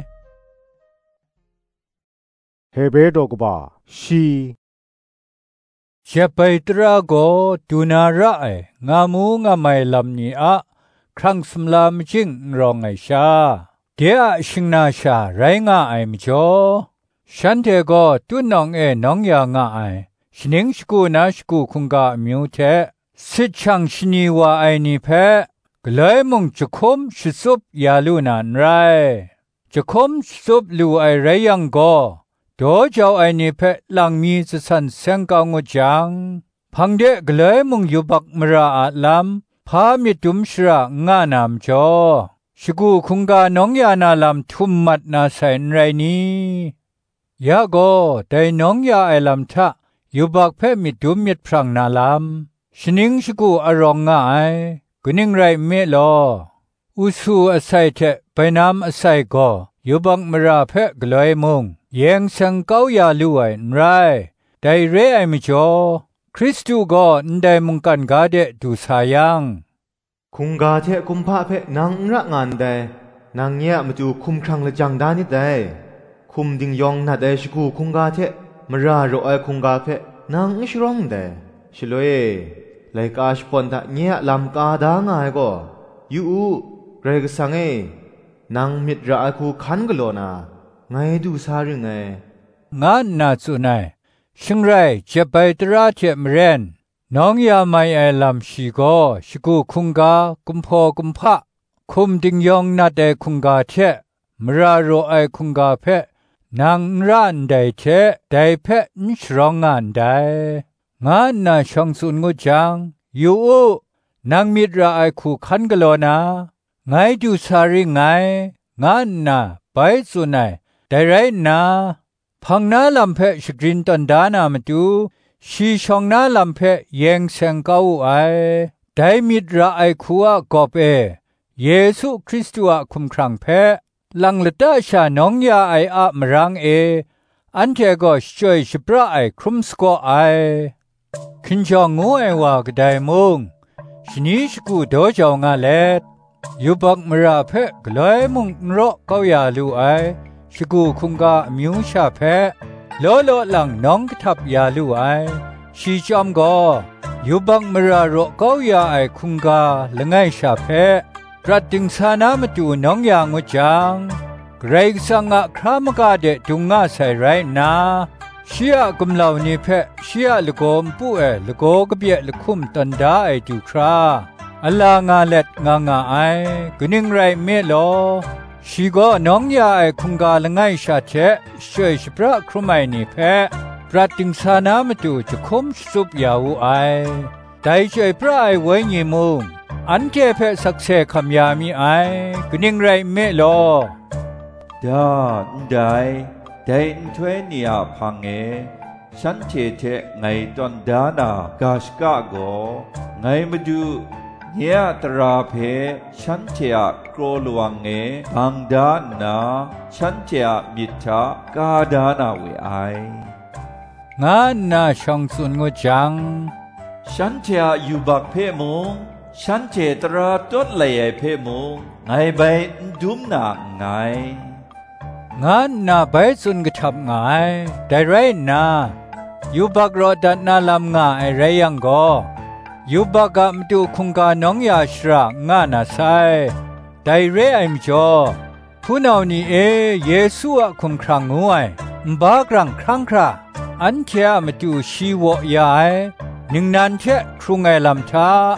เฮเบโดกบาชีเชไปตราโกตูนาระไองามูงาไม่ลำนี้อะครั้งสมลามจิงรองไอชาเดียชิงนาชาไรงาไอมจ่อฉันเทโกตุนองเอน้องยางาไอชนิงสกูนาสกูคุงกามิวเทสิชังชนีวาไอนิเพกเลยมุงจะคมชิสุบยาลูนานไรจะคมชิสุบลูไอไรยังโกโดเจ้าไอนี่เพะหลังมีจะสันเซงกางจังพังเดกเลยมุงอยู่บักมราอาลำพามีตุมชรางานามจอชกูคุงกาน้องยานาลำทุมมัดนาใส่ไรนี้ยาโกแต่น้องยาไอลำทะอยู่บักเพะมีตุมมิดพรังนาลำชนิงชกูอรองง่ายกุนิงไรเมลออุสูอาศัยเทไปน้ำอาศัยก็อยู่บักมราเพะกเลยมุงเยังสังเก้ายาลู่ไอไรได้เรไอมิจ่อคริสตูก็ได้มุงกันกาเดดูสายังคุงกาเทกุมพะเพนางระงานได้นางเงียมาจูคุมครังละจังดานิดได้คุมดิงยองนัดได้ชกูคุงกาเทมราโรไอคุงกาเพนางอิชรองได้ชโลเอไลกาชปอนทะเงียลำกาดางายก็ยูเรกสังเอนางมิตรไอคูขันกโลนาไงดูซาหรือไงงานนาสุนัยชิงไรจะไปตราเจมเรนน้องยาไม่ไอลำชีโกชกูคุงกากุมพอกุมพะคุมดิงยองนาเดคุงกาเทมราโรไอคุงกาเพนางรันไดเทไดเพนชรองงานไดงานนาชงสุนงูจังยูอูนางมิตรไอคูขันกโลนาไงดูซาริไงงานนาไปสุนัยแต่ไรนาพังนาลำเพะสกรินตันดานามาดูชีชองนาลำเพะเยงเซงเก้าไอได้มิตรไอคัวกอบเอเยซูคริสต์วะคุมครังเพะลังละตาชาน้องยาไออะมรังเออันเทก็ช่วยชิปราไอครุมสกอไอคินจองงูไอวากได้มุงชนิชกูโดจองาเลดยูบักมราเพะกลายมุงนรกเก้ายาลูไอชกูคุงกามิวชาเพะโลโลหลังน้องกทับยาลูไอชีจอมก็ยูบักมรารกเก้ายาไอคุงกาละไงชาเพะปรัดดิงสานามาดูน้องยางวจังเกรงสังะครามกาเดดุงาใส่ไรนาเชียกุมเหล่านี้เพะเชียละโกมปูเอละโกกเบียละคุมตันดาไอดูคราอลางาเล็ดงางาไอกนึงไรเมลอชีก็น้องยาไอคุงกาละไงชาเชช่วยชพระครุไมนี่เพะปรัดดิงสานามาดูจะคมสุบยาวไอได้ช่วยพระไอไว้ยิมุงอันเทเพะสักเซคำยามีไอกนึงไรเมลอดาได้ได้ทเวเนียพังเอฉันเทเทไงตอนดานากาสกะโกไงมาดูเนียตราเพฉันเทอะโกรลวงเงบังดานาฉันเทอะมิทากาดานาเวไองานนาชงสุนงูจังฉันเทอะอยู่บักเพมุงฉันเทตราตดเลยเพมุงไงใบดุมนาไงงานนาไปสุนกทับไงแต่ไรนาอยู่บักรอดันนาลำงาไอไรยังก็ยูบากามดูคุงกาน้องยาชรางานาไซไดเรไอมจ่อผู้นานี้เอเยซูอะคุมครังงวยมบากรังครั้งคราอันเทียมาดูชีวอยายหนึ่งนันเชครุงไอลำชาช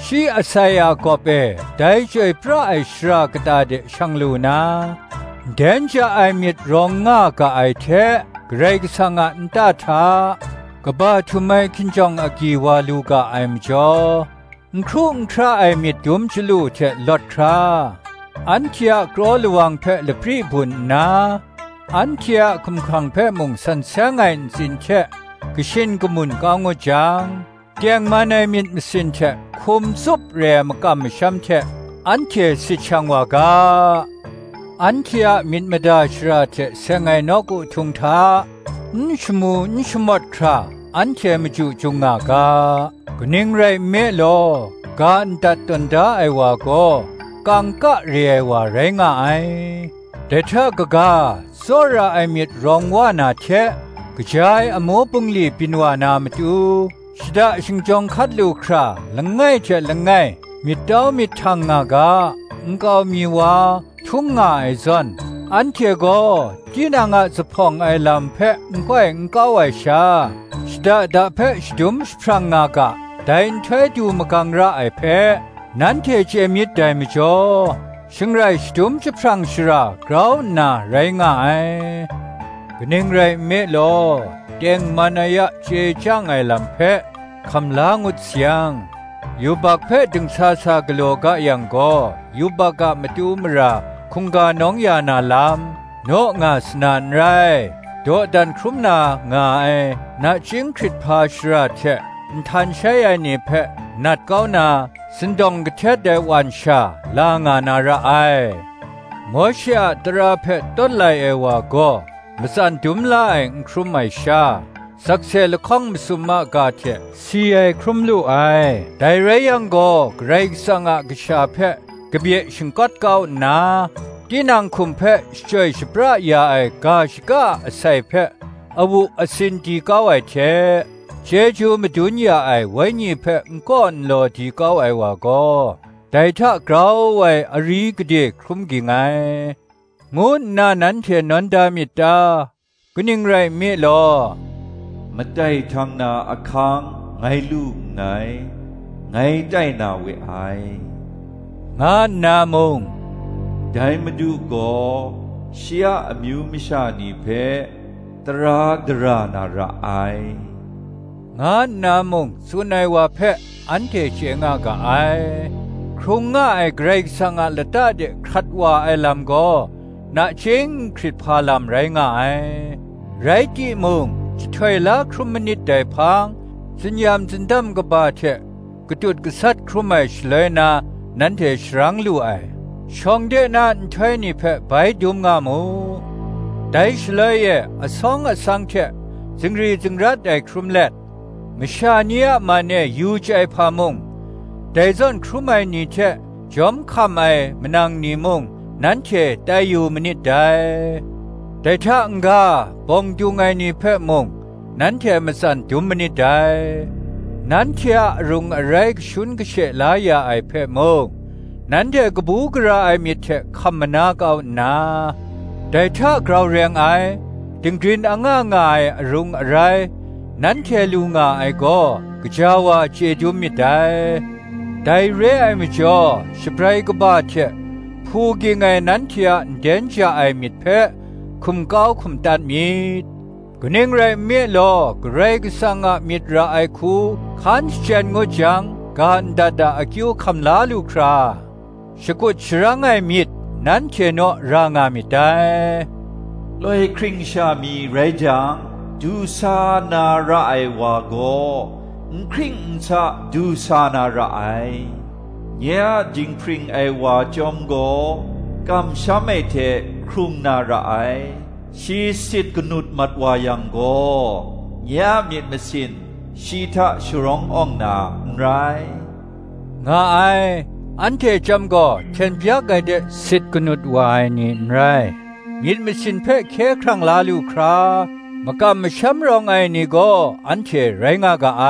ชีอาศัยก็เปได้ช่วยพระไอชรากตาเดช่างลูนาเดนจะไอมิดรองง่ากะไอเทเกรกสังอันตาทากบ้าทุไมคินจองอากีวาลูกะไอมจ่อครุ่งทราไอมิดยุมจลูเทลอดทราอันเทียกรอลวังเพลพรีบุญนาอันเทียคุมขังเพมุงสันเสงไงสินเทกชินกมุนกางวจังเกียงมาในมิดมสินเทคุมซุบเรมกำมชัมเทอันเทียสิชังวากาอันเทียมิดมดาชราเทเสงไงนกุทุงทานิชมูนิชมดทราอันเทียมจุจุงากากนิงไรเมโลกาอันตัดตันดาไอวาโกกังกะเรียวาไรงาไอเดทากะกาโซราไอมิดรองวานาเทกจายอโมปุงลีปินวานามตูชดาชิงจงคัดลูคราลังไงเจลังไงมิดดาวมิดทางงากาอุงกาวมีวาทุ่งงาไอซอนอันเทโกจีนางะสพองไอลำเพะอุงก้อยอุงกาวไอชาชดาดาเพะชดุมสพรังงากาได้อินเทดูมกังระไอเพะนันเทเจมิดได้มิจอชิงไรชดุมจะพรังชรากราวนาไรงาไอกนิงไรเมโลเตียงมานายะเจจังไอลำเพะคำลางุดเสียงยูบักเพะดึงซาซากโลกะยังโกยูบักกะมตูมราคุงกาน้องยานาลำโนงาสนานไรโดดันครุมนางาไอนาจิงคริตพาชราเททันใช้ไอนี่เพะนัดเก้านาสินดงกเทเดวันชาลางานาระไอโมเชะตราเพะต้นไลเอวาโกมสันดุมลาไอครุมไอชาสักเซลคองมสุมากาเทซีไอครุมลูไอไดเรยังโกเกรกสังกชาเพะกเบียชิงกัดเก้านาที่นางคุมเพะช่วยสปรายาไอกาชกาใส่เพะอาวุอสินตีเก้าไอเทเจจูมดุนยาไอไว้นี่เพะก้อนโลตีเก้าไอวาโกแต่ถ้ากราวไว้อรีกเดครุมกิงไงงูนานั้นเทนนดามิตากุนิงไรเมโลมาได้ทางนาอาคังไงลูกไงไงได้นาเวไองานนามงได้มาดูก็เชียอมิวมิชานีเพตราดรานาระไองานนามงสุนัยวาเพอันเทเชงากะไอครุงงาไอเกรกสังอาลตาเดครัดวาไอลำก็นาเชงคริตพาลำไรงาไอไรจีมงจะถอยละครุมนิดได้พังสัญญามจินดำกบาเทกระตุดกษัตริย์ครุมไอชเลยนานั้นเทชรังลูไอช่องเดนันถอยนี่เพะไปดุมงามูได้ชเลยเออสองอสังเทจึงรีจึงรัดไอครุมเล็ดมชาเนียมาเนยูใจพามงได้จนครุมไอนี่เทจอมคำไอมนังนิมงนั้นเทได้อยู่มนิดได้แต่ถ้าอังกาบงจุงไอนี่เพะมงนั้นเทมสันจุมมนิดได้นั้นเทอรุงอะไรกชุนกเชลายาไอเพะมงนั้นเทกบูกระไอมิเทคำมนาเกานาแต่ถ้ากราวเรียงไอดึงดินอ่างง่ายรุงอะไรนั้นเทลูงาไอก็กจาวาเจดุมิได้ได้เรไอมิจ่อสเปรย์กบาเทผู้กิงไงนั้นเทียเดนจาไอมิดเพะคุมเก้าคุมตัดมิดกุนิงไรเมโลกเรกสังอามิดระไอคูขันเชนงจังการดัดดาอคิวคำลาลูคราสกุดชรังไอมิดนั้นเชโนรางามิดได้ลอยคริงชามีไรจังดูซานาระไอวาโกคริงชาดูซานาระไอเนียจิงพริงไอวาจอมโกกำชาไม่เทครุงนาระไอชีสิทกนุดมัดวายังโกเนียมีดมสินชีทะชรองอ่องนาไรงาไออันเทจอมโกเทนพยักไอเดสิทกนุดวายนี่ไรมีดมสินเพะเคครั้งลาลูครามกำมช้ำรองไอนี่ก็อันเทไรงากะไอ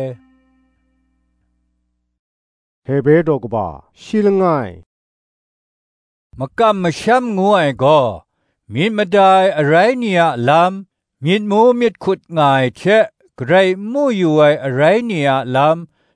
เฮเบโดกบาชิลงไงมกำมช้ำงูไอก็มีดมาได้อะไรเนี่ยลำมีดมูมีดขุดง่ายเชะไกรมูอยู่ไออะไรเนี่ยลำ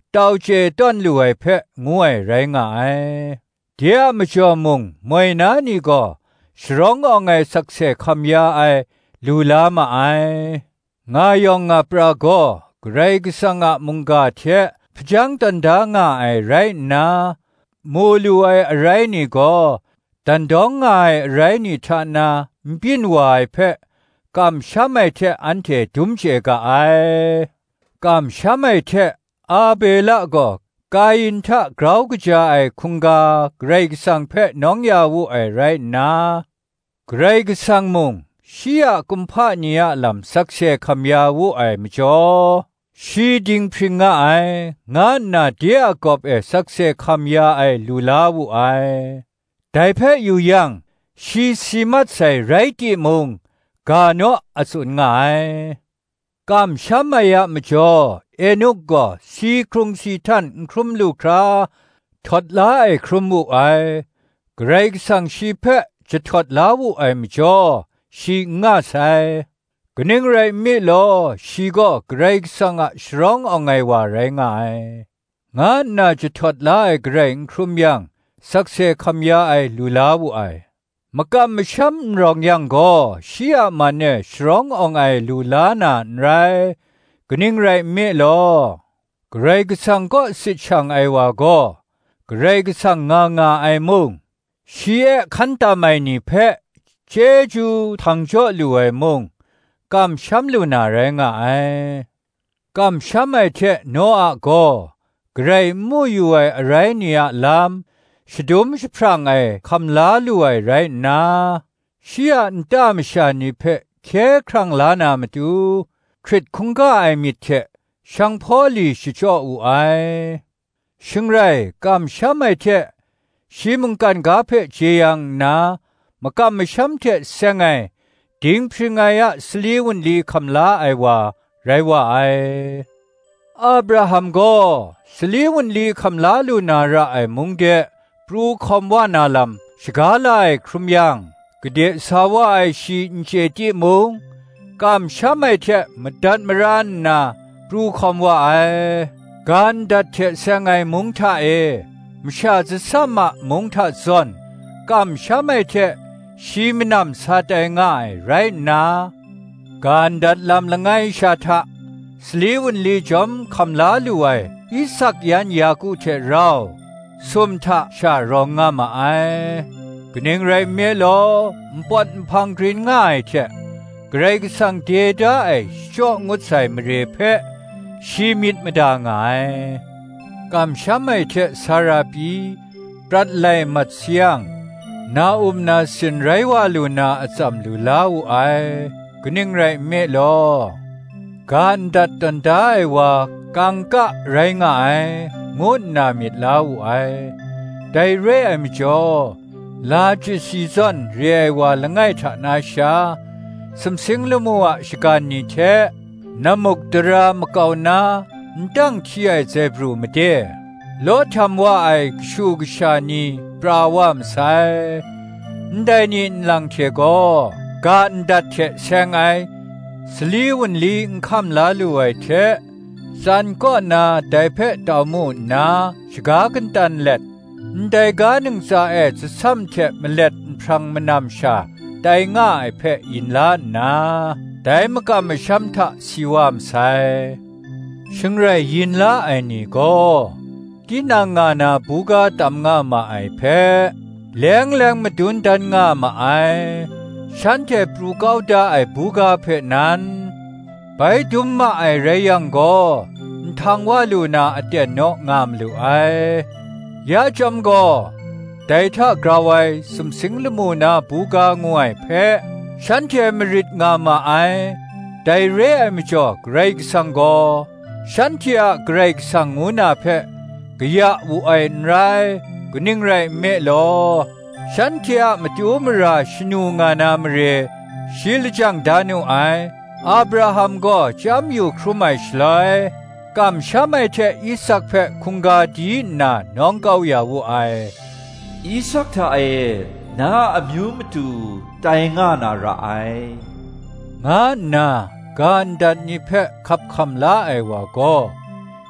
เต้าเจต้นรวยเพะงวยไรงายเดียมจอมุงมวยนานี่ก็สรองอไงสักเสคำยาไอลูลามาไองายองงาปราโกไกรกสังะมุงกาเทพจังตันดางาไอไรนามูลูไอไรนี่ก็ตันดองไงไรนี่ทานาบินวายเพะกำชาไม่เทอันเทดุมเจกาไอกำชาไม่เทอาเบละก็กายินทะกราวกจาไอคุงกาไกรกสังเพะน้องยาวูไอไรนาไกรกสังมุงชียกุมพานียลำสักเชคำยาวูไอมจ่อชีดิงพริงงาไองานนาเดียกอบเอสักเชคำยาไอลูลาวูไอได้เพะอยู่ยังชีสิมัดใส่ไรติมุงกาโนอสุนงายกำช้ำมายะมจ่อเอนุกก็สีครุงสีทันครุมลูกคราทอดลาไอครุมวูไอไกรกสังชีเพะจะทอดลาวูไอมจ่อชีงาไซกนึงไรมิโลชีก็ไกรกสังะสรองอไงว่าไรงายงานน่าจะทอดลาไอไกรครุมยังสักเซคำยาไอลูลาวูไอมกำมช้ำรองยังก็ชียมันเนสรองอไงลูลานานไรกนึงไรมิโลไกรกสังก็สิช่างไอว่าก็ไกรกสังงางาไอมุงชีเอขันตาไม่นิเพะเจจูทางจ่อลูไอมุงกำช้ำลูนาแรงไอกำช้ำไอเทโนอาโกไกรมูอยู่ไอไรเนี่ยลำชดุมชพรางไอคำลาลูไอไรนาเชียนตามชานิเพะเคครั้งลานามตูคริตคุงกาไอมิเทช่างพอลีชิจ่ออูไอชิงไรกำช้ำไอเทชิมุงกันกาเพะเจียงนามกำมช้ำเทเสงไงดิ้งพริงไงอะสลีวันลีคำลาไอว่าไรว่าไออับราฮัมก็สลีวันลีคำลาลูนาระไอมุงเดปรูคอมว่านาลัมชกาลาไอครุมยังกเดสาวาไอชีนเจติมุงกำช้ำไอเทมดัดมรันนาปรูคอมว่าไอการดัดเทเสงไงมุงท่าเอมชาจะสามะมุงท่าซอนกำช้ำไอเทชีมนำสาแต่ง่ายไรนาการดัดลำละไงชาทะสลีวันลีจอมคำลาลูไออิสักยันยากูเทเราสมทะชารองงามาไอกนึงไรเมโลมปดพังกรีนง่ายเทไกรกสังเดดาไอจ่องดใส่มเรเพชีมิดมดางายกำช้ำไอเทสาราปีปรัดไลมัดเสียงนาอุมนาสินไรวาลูนาอจัมลูลาวไอกนึงไรเมโลการดัดตันได้ว่ากังกะไรงายงดนามิดลาวไอไดเรไอมจ่อลาจิซีซอนเรียว่าละไงทานาชาสมสิงลมัวชกานิเทนมุกดรามกาวนาดังที่ไอเจบรูมเดโลทำว่าไอชูกชานีปราวามไซได้นินลังเทโกการดัดเทเซงไอสลีวันลีงคำลาลูไอเทสันก็นาได้เพะตามูนาชกากันตันเล็ดได้กาหนึ่งซาเอจะซ้ำเทมเล็ดพรังมนำชาได้ง่ายเพะอินลานาได้มกำมช้ำทะสิวามไซชิงไรยินลาไอนี่ก็กินางานาบูกาตำงามาไอเพแรงแรงมาดุนดันงามาไอฉันเทปรูกาวดาไอบูกาเพนั้นไปดุมมาไอเรยังก็ทางว่าลูนาอเดนโนงามลูไอยาจำก็แต่ถ้ากราไวสมสิงลมูนาบูกางวยเพฉันเทมริดงามาไอแต่เรไอมจ่อเกรกสังก็ฉันเทียเกรกสังงูนาเพกยะวูไอนไรกนิ่งไรเมโลฉันเทียมาจูมราชนูงานามเรชิลจังดานุไออับราฮัมก็จำอยู่ครุไมชลอยกำช้ำไอเทอิสักเพคุงกาดีนาน้องเกาอยาวูไออิสักทาเอนาอมิวมตูไตงานาระไองงานาการดัดนิเพะขับคำลาไอว่าก็ช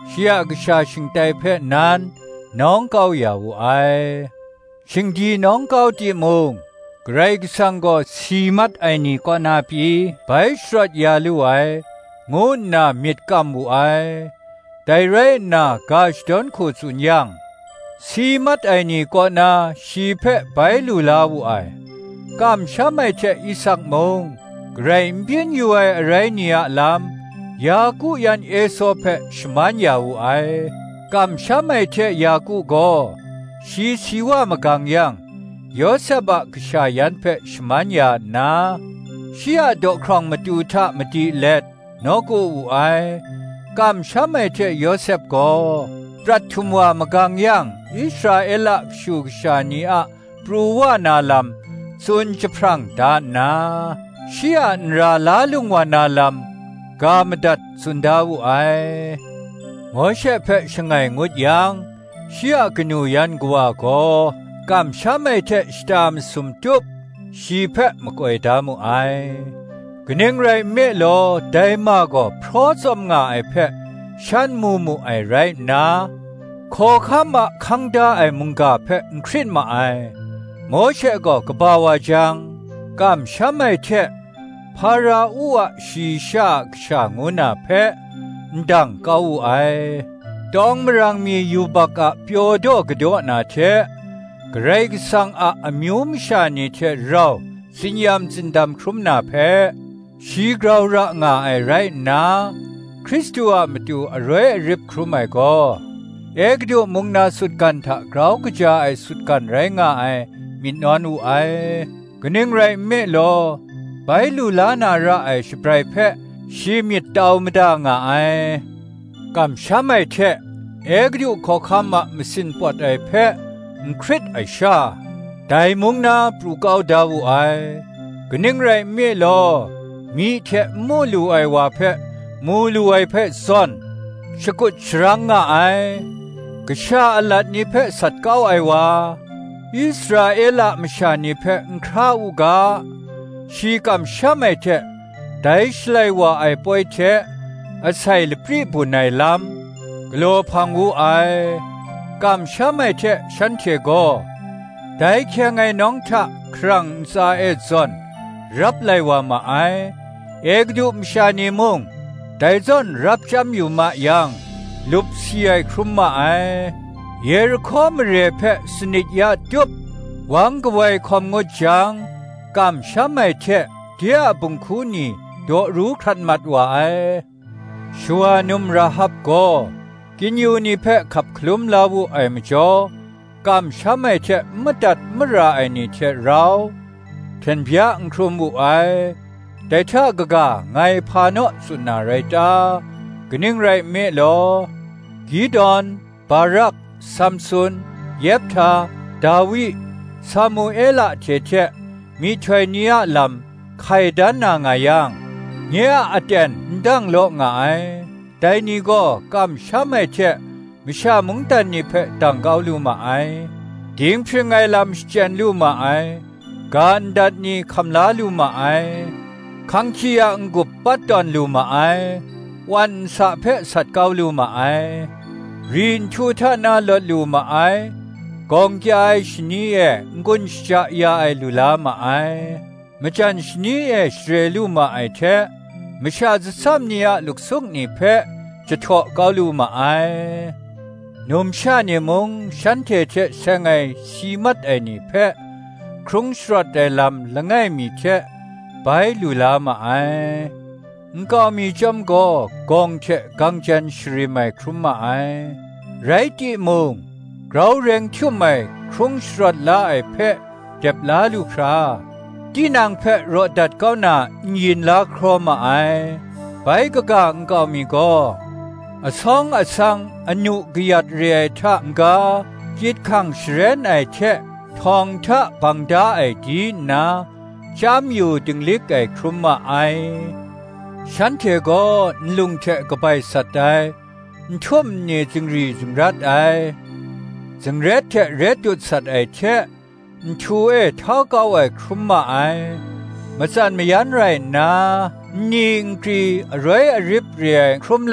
เชียกชาชิงไตเพนั้นน้องเกาอย่าวูไอชิงดีน้องเกาติมุงไกรกสังก็สีมัดไอนี่ก็นาปีไปสรดยาลูไองูนามิดกำวูไอแต่เรน่ากาชดอนคูสุนยังสีมัดไอนี่ก็นาชีเพไปลูลาวูไอกำช้ำไม่เจอิสักมงไกรเบียนอยู่ไออะไรเนี่ยลำยากูยันเอโซเพชมันยาวูไอกำช้ำไม่เจยากูก็ชีชีวามกังยังโยเซบะกชายันเพชมันยานาชียดอกครองมาดูทะมาดีเล็ดนกูวูไอกำช้ำไม่เจโยเซบก็ปรัทุมวามกังยังอิสราเอลชูกชานีอะปรูวานาลำสุนจะพรังดานาชียนราลาลุงวานาลำกามดัดสุนดาวูไอโมเชเพชงไงงุดยังเชียกนูยันกว่าก็กำช้ำไม่เทสตามสุมจุบชีเพมกวยดามุไอกนึงไรเมโลได้มาก็เพราะสมงาไอเพฉันมูมูไอไรนาขอข้ามาคังดาไอมุงกาเพครินมาไอโมเชก็กบาวาจังกำช้ำไม่เทพาราอูวชีชากชางูนาเพดังเก้าไอตองมรังมีอยู่บักอะเปียวดอกดอนาเทเกรกสังอะอมิวมชานิเทเราสิญญามจินดำครุมนาเพชีกราวระงาไอไรนาคริสตัวมาดูอร่อยริบครุมไอก็เอกดูมุงนาสุดกันทะกราวกจาไอสุดกันไรงาไอมินนอนอูไอกนึงไรเมโลไปลูลานาระไอสปรายเพชีมิตเตาไม่ได้งาไอกำช้ำไม่เทเอกดูขอคำมาไม่สินปวดไอเพคริตไอชาแต่มุงนาปลูกเอาดาวไอกนึงไรเมโลมีเทมูลูไอวาเพมูลูไอเพซอนสกุดชรังงาไอกชาอลัดนิเพสัตเก้าไอวาอิสราเอลมชานิเพคราอูกาชีกำช้ำไม่เทได้สไลว่าไอป่วยเทอาศัยลปรีบุญในลำกลัวพังวูไอกำช้ำไม่เทฉันเทโกได้แค่ไงน้องทะครั้งซาเอซอนรับไลว่ามาไอเอกดูมชานีมุงได้ซอนรับจำอยู่มายังลุบเสียครุมมาไอเยรคอมเรเพสนิยาจุบหวังกวยคอมงดจังกำช้ำไม่เทเดียบุงคูนีโดรู้ครันมัดว่าไอชัวนุมราฮับก็กินอยู่นี่เพะขับคลุมลาวูไอมจ่อกำช้ำไม่เทมดัดมราไอนี่เทเราเทนพิยาครุมวูไอแต่ถ้ากะกะไงพาโนสุนาไรตากนึงไรเมโลกีดอนบารักซัมซุนเยฟทาดาวิซามูเอลเทเทมีถวยนียลำไข่ดันนางายังเนียอเตนดังโลงายแต่นี่ก็กำช้ำไม่เทมิชามุงตันนี่เพดังเกาลูมาไอดิ่งเพียงไงลำสเจนลูมาไอการดัดนี่คำลาลูมาไอขังเคียงกุบปัดตอนลูมาไอวันสะเพสัตเกาลูมาไอรินชูทานาลดลูมาไอกองใจชนีเอกุนชะยาไอลูลามาไอมจันชนีเอสเรลูมาไอเทมชาจะซ้ำเนียลุกซุกนี่เพจะทอกาลูมาไอนุมชาเนมงฉันเทเทเสงไอสีมัดไอนี่เพครุงสรดไอลำละไงมีเทไปลูลามาไองก็มีจำก็กองเทกังจันชริไมครุมมาไอไรติมงเราเร่งทุ่มไมครุงสรดลาไอเพเจ็บลาลูคราที่นางเพะรดัดเก้าหน้ายินลาครอมาไอไปก็กางก็มีก็อสองอสังอนุกยัดเรียทะกาจิตขังเสรนไอเททองทะบังดาไอดีนาจำอยู่ดึงลิกไอครุมมาไอฉันเทก็ลุงเทก็ไปสัตย์ไอทุ่มเนจึงรีจึงรัดไอจึงเร็ดเทเร็ดจุดสัตย์ไอเททูเอท้าเก้าไอครุมมาไอมาจันไม่ยันไรนะนิงกรีรวยอริบเรียครุมเล็ด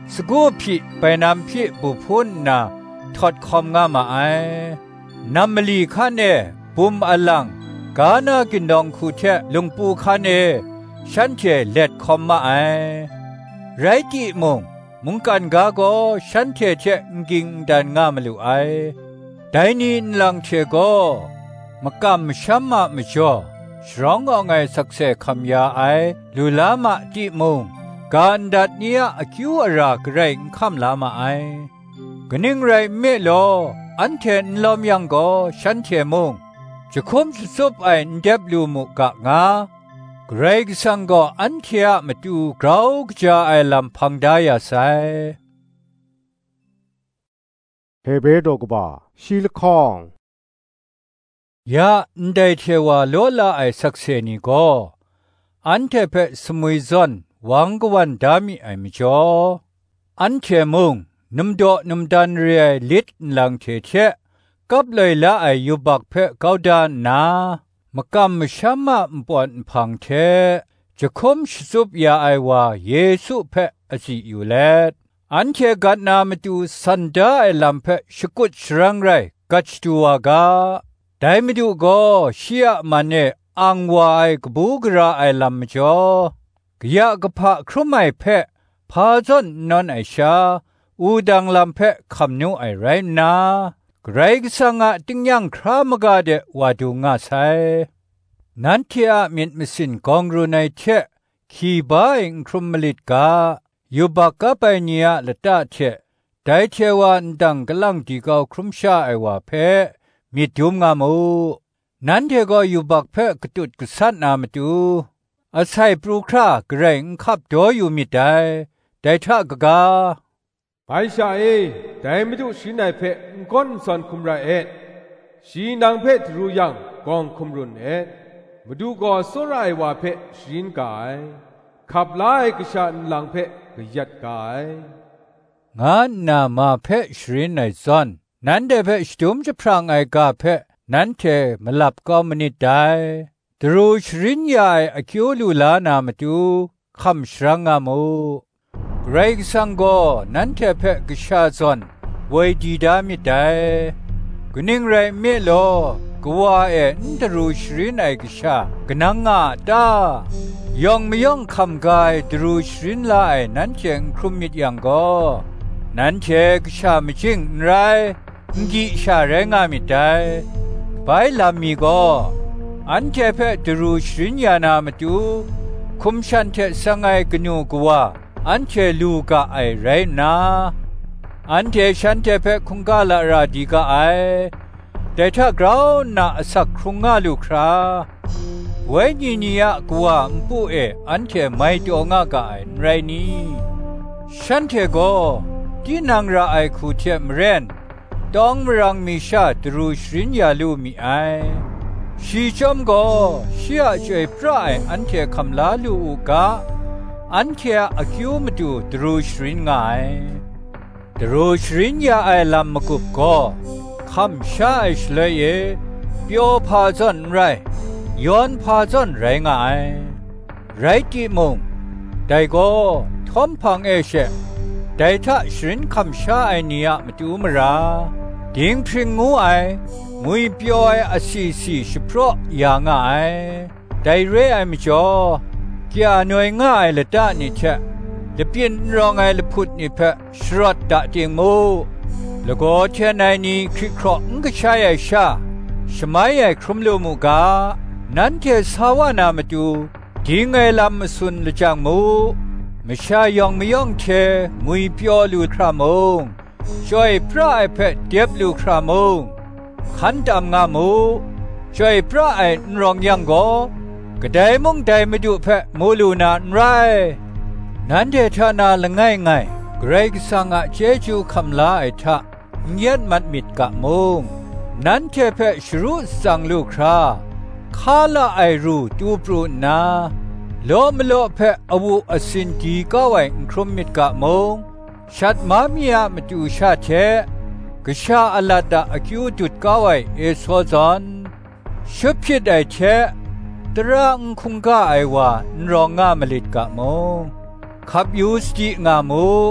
สกูพิไปนำพิบุพุนนาทอดคอมงามาไอนำมลีคันเอบุมอลังกานากินดองคูเทลุงปูคันเอฉันเจเล็ดคอมมาไอไรติมงมุงกันกาโกฉันเทเชกิงดันงามลูไอไดนีนลังเชโกมกำชัมมะมจ่อสรองอไงสักเซคำยาไอลูลามะติมงการดัดเนียอคิวอรากไรคำลามาไอกนิ่งไรเมโลอันเทนลอมยังโกฉันเทมงจะคุมสุบไอเดบลูมุกะงาเกรกสังก็อันเทียมาดูกราวกจาไอลำพังได้ยาไซเฮเบโดกบาชีลคองยาอันได้เทวาโลลาไอสักเซนีก็อันเทเปสมุยซอนวังกวันดามิไอมิจออันเทมุงนุมโดนุมดันเรียลิดลังเทเชกับเลยละไอยุบักเพเกาดานนามกำมชัมมาปอนพังเทจะคมสุบยาไอวาเยซูเพอสิอยู่แลอันเทกัดนามาดูสันดาไอลำเพชกุดชรังไรกัจตัวกาได้มาดูก็เชียมันเนอังวายกบูกราไอลำจ่อกยากพะครุไมเพพาจนนอนไอชาอูดังลำเพคำนูไอไรนาไกรกสังะติงยังครามกาเดวาดูงาไซนันเทียมิดมิสินกองรูในเชขีบายครุมมลิดกายูบักกะไปเนียละตาเชได้เทวันดังกลังดีกาครุมชาไอวาเพมิดุมงามูนันเทก็ยูบักเพกตุดกษัตนามาดูอาศัยปลูกคราเกรงขับโดอยู่มิได้ได้ทากกาไปชาเอแต่ไม่ดูสีนายเพก้นสันคุมไรเอ็ดสีนางเพทรูยังกองคุมรุนเอ็ดมาดูก็สุรายว่าเพสีนกายขับไล่กษัตริย์หลังเพกยัดกายงานนามาเพสีนายซันนั้นเดเพสตุมจะพรางไอกาเพนั้นเทมาลับก็มนิดได้ตรูชรินยายอคิวลูลานามาดูคำชรังอามูเรกสังโกนั้นเทเพกชาซอนไว้ดีดามิได้กุนิงไรเมโลกว่าเอ็นตรูชรินไอกชากนังอาตายองไม่ยองคำกายตรูชรินลายนั้นเชงครุมิดยังโกนั้นเชกชามจิงไรงิชาเรงามิได้ไปลามีโกอันเทเพตรูชรินยานามาดูคุมชันเทสังไอกนูกว่าอันเทลูกาไอไรนาอันเทฉันเทเพคุงกาลาราดีกาไอแต่ถ้ากราวนาสักครุงงาลูคราเวญินียกว่ามปูเออันเทไม่ตัวงากาไอไรนี้ฉันเทโกที่นางราไอคูเทมเรนต้องมรังมีชาตรูชรินยาลูมีไอชีจอมก็เชียจอยพระไออันเทคำลาลูอุกาอันเทอคิวมาดูตรูชรินไงตรูชรินยาไอลำมกุบก็คำชาไอชเลยเปียวพาจนไรย้อนพาจนไรไงไรที่มงได้ก็ทอมพังเอเชได้ถ้าชรินคำชาไอเนียมาดูมราดิ่งพิงงูไอมุยเปียวไออาศิสิชโปรยังไงได้เรไอมิจอเกี่ยหน่วยง่ายละด้านนี้เชะละเปลี่ยนรองไอละพุดนี่เพะชรอดดะเตียงมูแล้วก็เทนายนี้คริครองก็ใช้ไอชาสมัยไอครุมลูมูกานั้นเทสาวานามาดูดิ่งไอลำมาสุนละจังมูไม่ใช่ยองไม่ยองเชมุยเปียวลูครามงช่วยพระไอเพะเดียบลูครามงขันตามงามูช่วยพระไอรองยังโกก็ได้มุ่งได้มาดูเพะมูลูนานไรนั้นเดชานาละง่ายง่ายเกรกสังอาเจจูคำลาไอทะเงียดมัดมิดกะมุงนั้นเทเพะชรุสังลูคราคาละไอรูตูปรุนาโลมโลเพะอวูอสินดีก็ไว้ครุมมิดกะมุงชัดมามียมาดูชาเชกชาอลาดาอคิวจุดก็ไว้เอโซซอนชุบพิดไอเชตรังคุงกาไอวานรองงามลิดกะโมขับยูสติงามู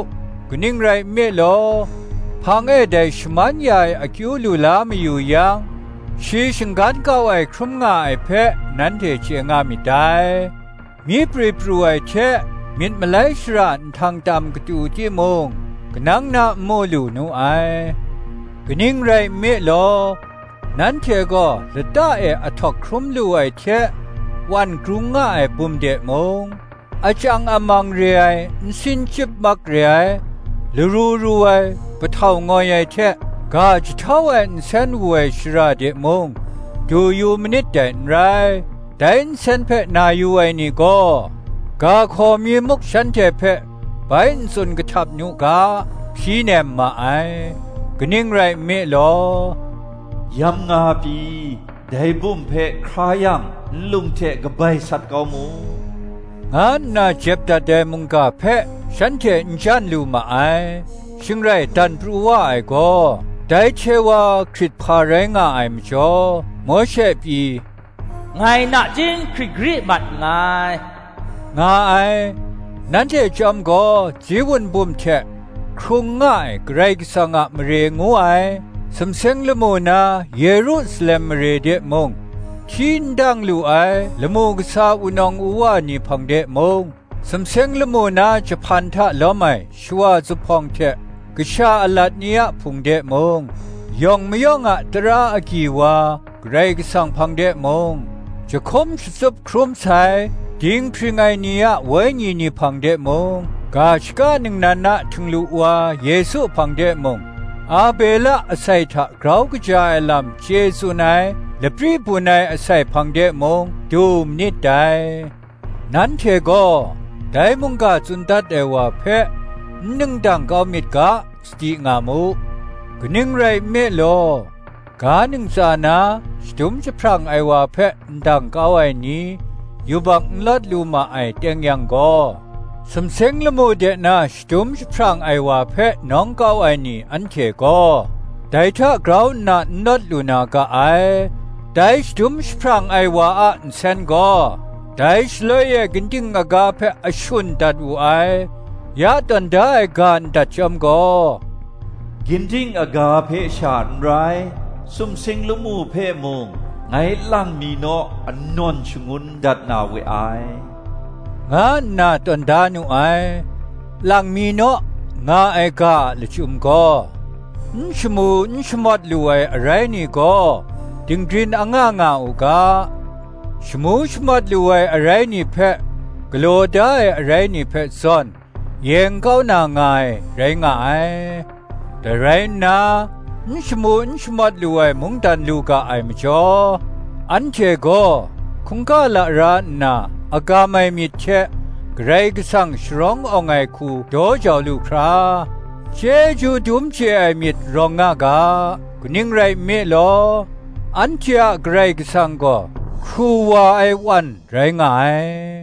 กนิ่งไรเมโลพังเอได้ชมันยายอคิวลูลาไม่อยู่ยังชีชิงกันเก้าไอครุมงาไอเพะนั้นเทเชียงามิได้มีปริปรวยเชะมิดมาเลชรันทางตามกตูที่มงกนังนาโมลูนูไอกนิ่งไรเมโลนั้นเทก็ละตาเออทอกครุมลูไอเชะวันกรุงงาไอบุมเดมงอาจังอามังเรียนสินจิบมักเรียลรูรวยปะเท่างอยเชะกาจะเท่าเอ็นเซนวยชราเดมงดูอยู่มนิดเด่นไรแต่เอ็นเซนเพะนาอยู่ไอนี่ก็กาขอมีมุกฉันเทเพะไปเอ็นสุนกระทับนุกาพี่เนมมาไอกนิ่งไรเมโลยำงาปีได้บุมเพะครายังลุงเทกใบสัตว์เกามูงานน่าเจ็บแต่เดมุงกาเพะฉันเทนจันลูมาไอชิงไรตันปรูว่าไอก็ได้เชว่าคริตพาแรงาไอมจ่อมอเชปีไงน่ะจิงคริกริบัดไงงาไอนั้นเทจอมก็จีวันบุมเทครุงง่ายไกรกสังะมเรงงูไอสมเสงละโมนาเยรูซาเล็มมเรเดมงทินดังลูไอละโมกษาอุนองอุวานีพังเดมงสมเสงละโมนาจะพันทะล้อมไอชัวจุพองเทกษาอลัดเนียพุงเดมงยองไม่ยองอะตราอกีวาไกรกสังพังเดมงจะคมสุบครุมใส่ดิ้งพริงไอเนียเวญีนีพังเดมงกาชกาหนึ่งนันนะถึงลูวาเยซูพังเดมงอาเบลาอาศัยทะกราวกจายลำเจสุนัยและปรีบุนัยอาศัยพังเดมงดูมนิดใดนั้นเทก็ได้มุงกาจุนตัดเอวาเพะหนึ่งดังกามิดกาสติงามุกนึงไรเมโลกาหนึ่งสานาสตุมจะพรังไอวาเพะดังกาวไอนี้อยู่บังลัดลูมาไอเตียงยังก็สมเสงละโมเดนาสตุมจะพรังไอวาเพะน้องกาวไอนี้อันเทก็ได้ถ้ากราวนานัดลูนากาไอได้สตุมจะพรังไอวาอันเซนก็ได้สเลยกินดิงอากาเพะอชุนตัดอูไอยาตันได้การตัดจำก็กินดิงอากาเพะชาดไรสุมสิงละมูเพะมงไงลังมีโนอันนนชงุนดัดนาเวไองานนาตันดานุไอลังมีโนงาไอกาลจุมก็นชมูนชมัดลวยอะไรนี่ก็ดิงดินอ่างงาอุกาชมูชมัดลวยอะไรนี่เพะกลัวได้อะไรนี่เพะซ่อนเยังเก้านางายไรงายแต่ไรนะนชมูนชมัดลวยมุงดันลูกาไอมจ่ออันเชก็คงกาละรานนาอากาไม่มิดเชะไกรกสังชรององไอคูโดจาลูคราเจจูดุมเจไอมิดรองงากากนิ่งไรเมโลอันเจไกรกสังก็ครูวาไอวันไรงาย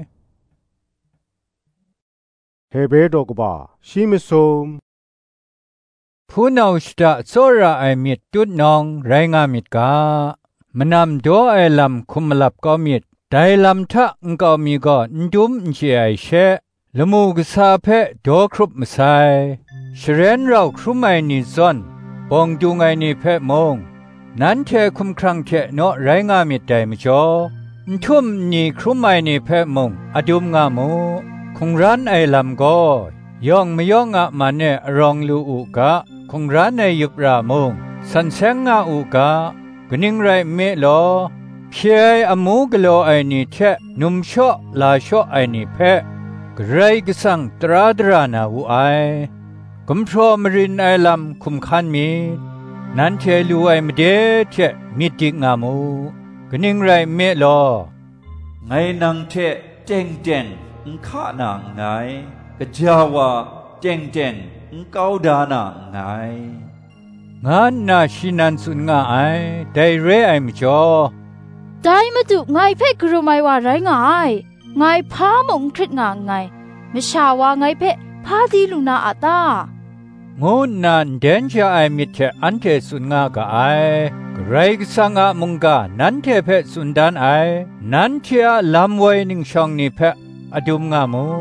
เฮเบโดกบาชิมิซุมผู้นาชตะโซราไอมิดตุดนองไรงามิดกามนำโดไอลำคุมลับก็มิดได้ลำทะงก็มีก็ดุมเจียเชะละมูกษาเพะโดครุบมาใส่เชเรนเราครุมไอนิซอนปองดูไงนี่เพะมงนั้นเทคุมครังเทโนไรงามิดได้มจ่อทุ่มนี่ครุมไอนี่เพะมงอดุมงามูคงร้านไอลำก็ย่องไม่ย่องอะมันเนรองลูอุกะคงร้านในยุบรามงสันแสงงาอุกะกนิ่งไรเมโลเพียอมูกโลไอนี่เทนุมชอลาชอไอนี่เพะกไรกสังตราดรานาอุไอกุมพรมรินไอลำคุมขันมีนั้นเทลูไอมเดเทมิดิงามูกนิ่งไรเมโลไงนางเทเจงเจงข้านางไงกะจาวาเจงเจงเกาดานางไงงานนาชินันสุนงาไอได้เรไอมจ่อได้มาดูไงเพ่กรูไม่ว่าไรไงไงพามงคริตงางไงไม่ชาว่าไงเพ่พาดีลูนาอาตางูนันเดนจะไอมิเทอันเทสุนงากะไอกไรกสังอามุงกานันเทเพ่สุนดานไอนันเทลำไว้หนึ่งช่องนี้เพ่อดุมงามู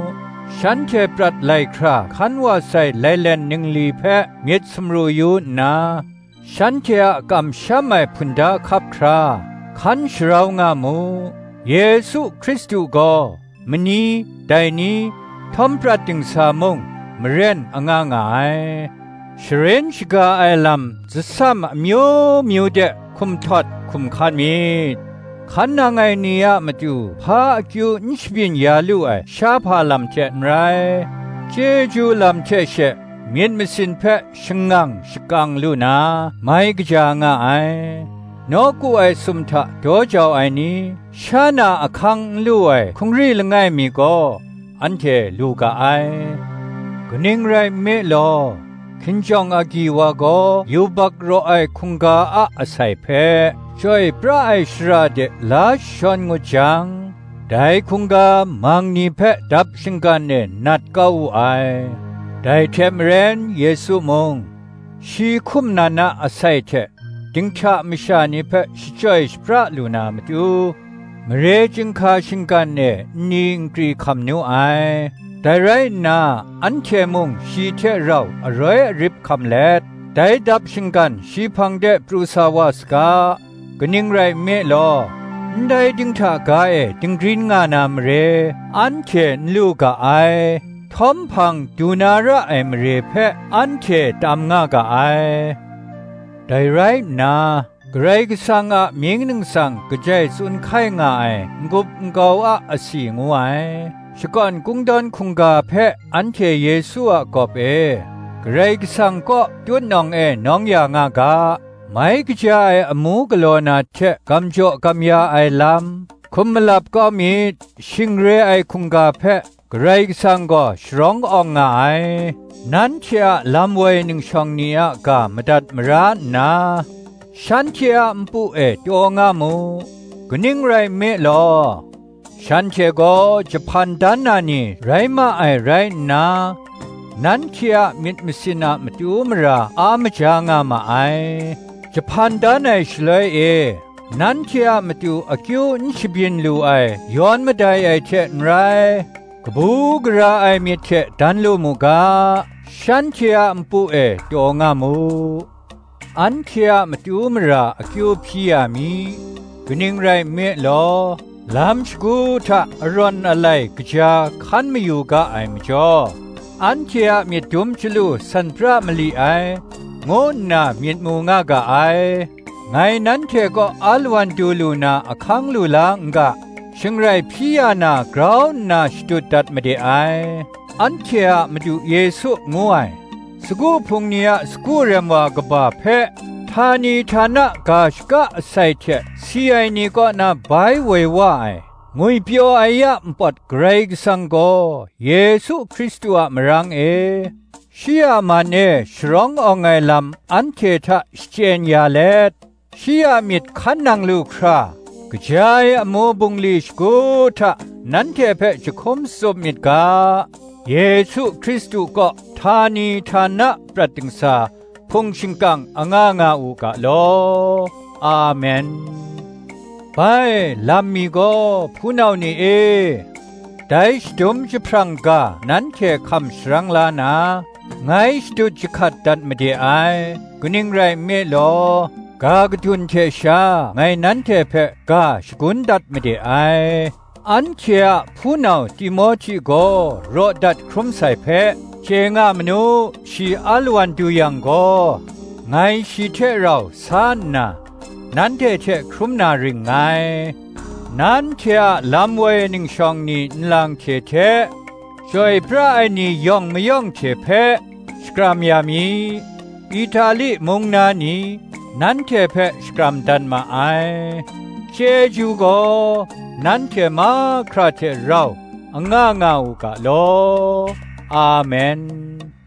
ฉันเทปรัดไลคราขันว่าใส่ไลเลนนิงลีเพะเมียดสมรูอยู่นาฉันเทอะกำชะไม่พุนดาขับคราขันชราวงามูเยซูคริสต์ก็มณีไดนี้ทอมปรัดติงสามงมเรนอ่างง่ายชเรนชกาไอลัมจะซ้ำมิวมิวเดคุมทอดคุมขันมีขันนางไอเนียมาดูพาคิวนิชบินยาลูไอชาพาลัมเจนไรเจจูลัมเจเชเมียนมิสินเพชงังชกังลูนาไม่กจางไอนกูไอสุมทะโดเจ้าไอนี้ชานาอคังลูไอคงรีละไงมีก็อันเทลูกไอกนิ่งไรเมลอคินจองอากีวาโกยูบักโรไอคุงกาอาอาศัยเพช่วยพระไอชราเดลาชอนงจังได้คุงกามังนีเพดับชิงกันเนนัดเก้าไอได้เทมเรนเยซูมงชีคุมนานาอาศัยเทดิงชามิชานิเพชช่วยพระลูนามตูมเรจิงคาชิงกันเนนิงกรีคำนูไอแต่ไรนาอันเทมุงชีเทเราอร่อยริบคำเล็ดได้ดับชิงกันชีพังเดปรูสาวาสกากนิ่งไรเมลอได้ดิงทากายดิงรินงานามเรอันเทนลูกาไอทอมพังดูนาระไอมเรเพอันเทตามงากาไอได้ไรนาไกรกสังอะมีนึงสังกใจสุนไข่งายงบงกาวอะอสีงวยชก่อนกุงดอนคุงกาเพอันเทเยซูอะกอบเอไกรกสังก็จุดน้องเอน้องยางากาไม่กใจอมูกโลนาเทกำจ่อกำยาไอลำคุมลับก็มีชิงเรไอคุงกาเพไกรกสังก็ชร้องอองงายนั้นเชียลำไว้หนึ่งช่องนี้กามดัดมรานาฉันเชียมปูเอตัวงามูกนิ่งไรเมลอฉันเชียก็จะพันดันนานีไรมาไอไรนานั้นเชียมิดมิสินามาดูมราอามจางามาไอจะพันดันไอชเลยเอนั้นเชียมาดูอคิวนิชบินลูไอย้อนมาได้ไอเช่นไรกบูกระไอมีเทดันลูมุกาฉันเชียมปูเอตัวงามูอันเชียมาดูมราอคิวพิยามีกนิ่งไรเมลอลำสกูทะรอนอะไรกจาขันไม่อยู่กะไอมจ่ออันเชียมีดุมชลูสันพระมลีไองนนามีมูงากะไอไงนั้นเทก็อัลวันดูลูนาอคังลูลางกะชิงไรพิยานากราวนาสตุดัดมาเดไออันเชียมาดูเยซูงวยสกูพุงเนียสกูเรมวากบาเพทานีทานะกาชกะไซเทซีไอนีก็นาบายเววายงุยเปียวไอยะมปดเกรกสังโกเยซูคริสต์อะมรังเอชียมันเอชรองอองไงลำอันเททะเจนยาเลดชียมิดขันนังลูครากจายอโมบุงลิชกูทะนั้นเทเพจะคมสมมิดกาเยซูคริสต์ก็ทานีทานะปรัติงสาพงชิงกังอ่างงาอูกะโลอาเมนไปลำมีก็ผู้นานี่เอได้สตุมจะพรังกานั้นแค่คำสรังลานาไงสตุจะขัดดันไม่ได้ไอกุนิงไรเมโลกากตุนเทชาไงนั้นเทเพกาสกุนดัดไม่ได้ไออันเชียผู้นาติโมธีโกโรดัดครุมใส่เพเชงามนูชีอัลวันดูยังโกไงชีเทเราสานนานั้นเทเชครุมนาริงไงนั้นเทลำเวนิงชองนี้ลังเทเทช่วยพระไอนี่ยองไม่ยองเทเพสกรามยามีอิตาลีมงนานีนั้นเทเพสกรามดันมาไอเจจูโกนั้นเทมาคราเทเราอ่างงาอูกะโลอาเมน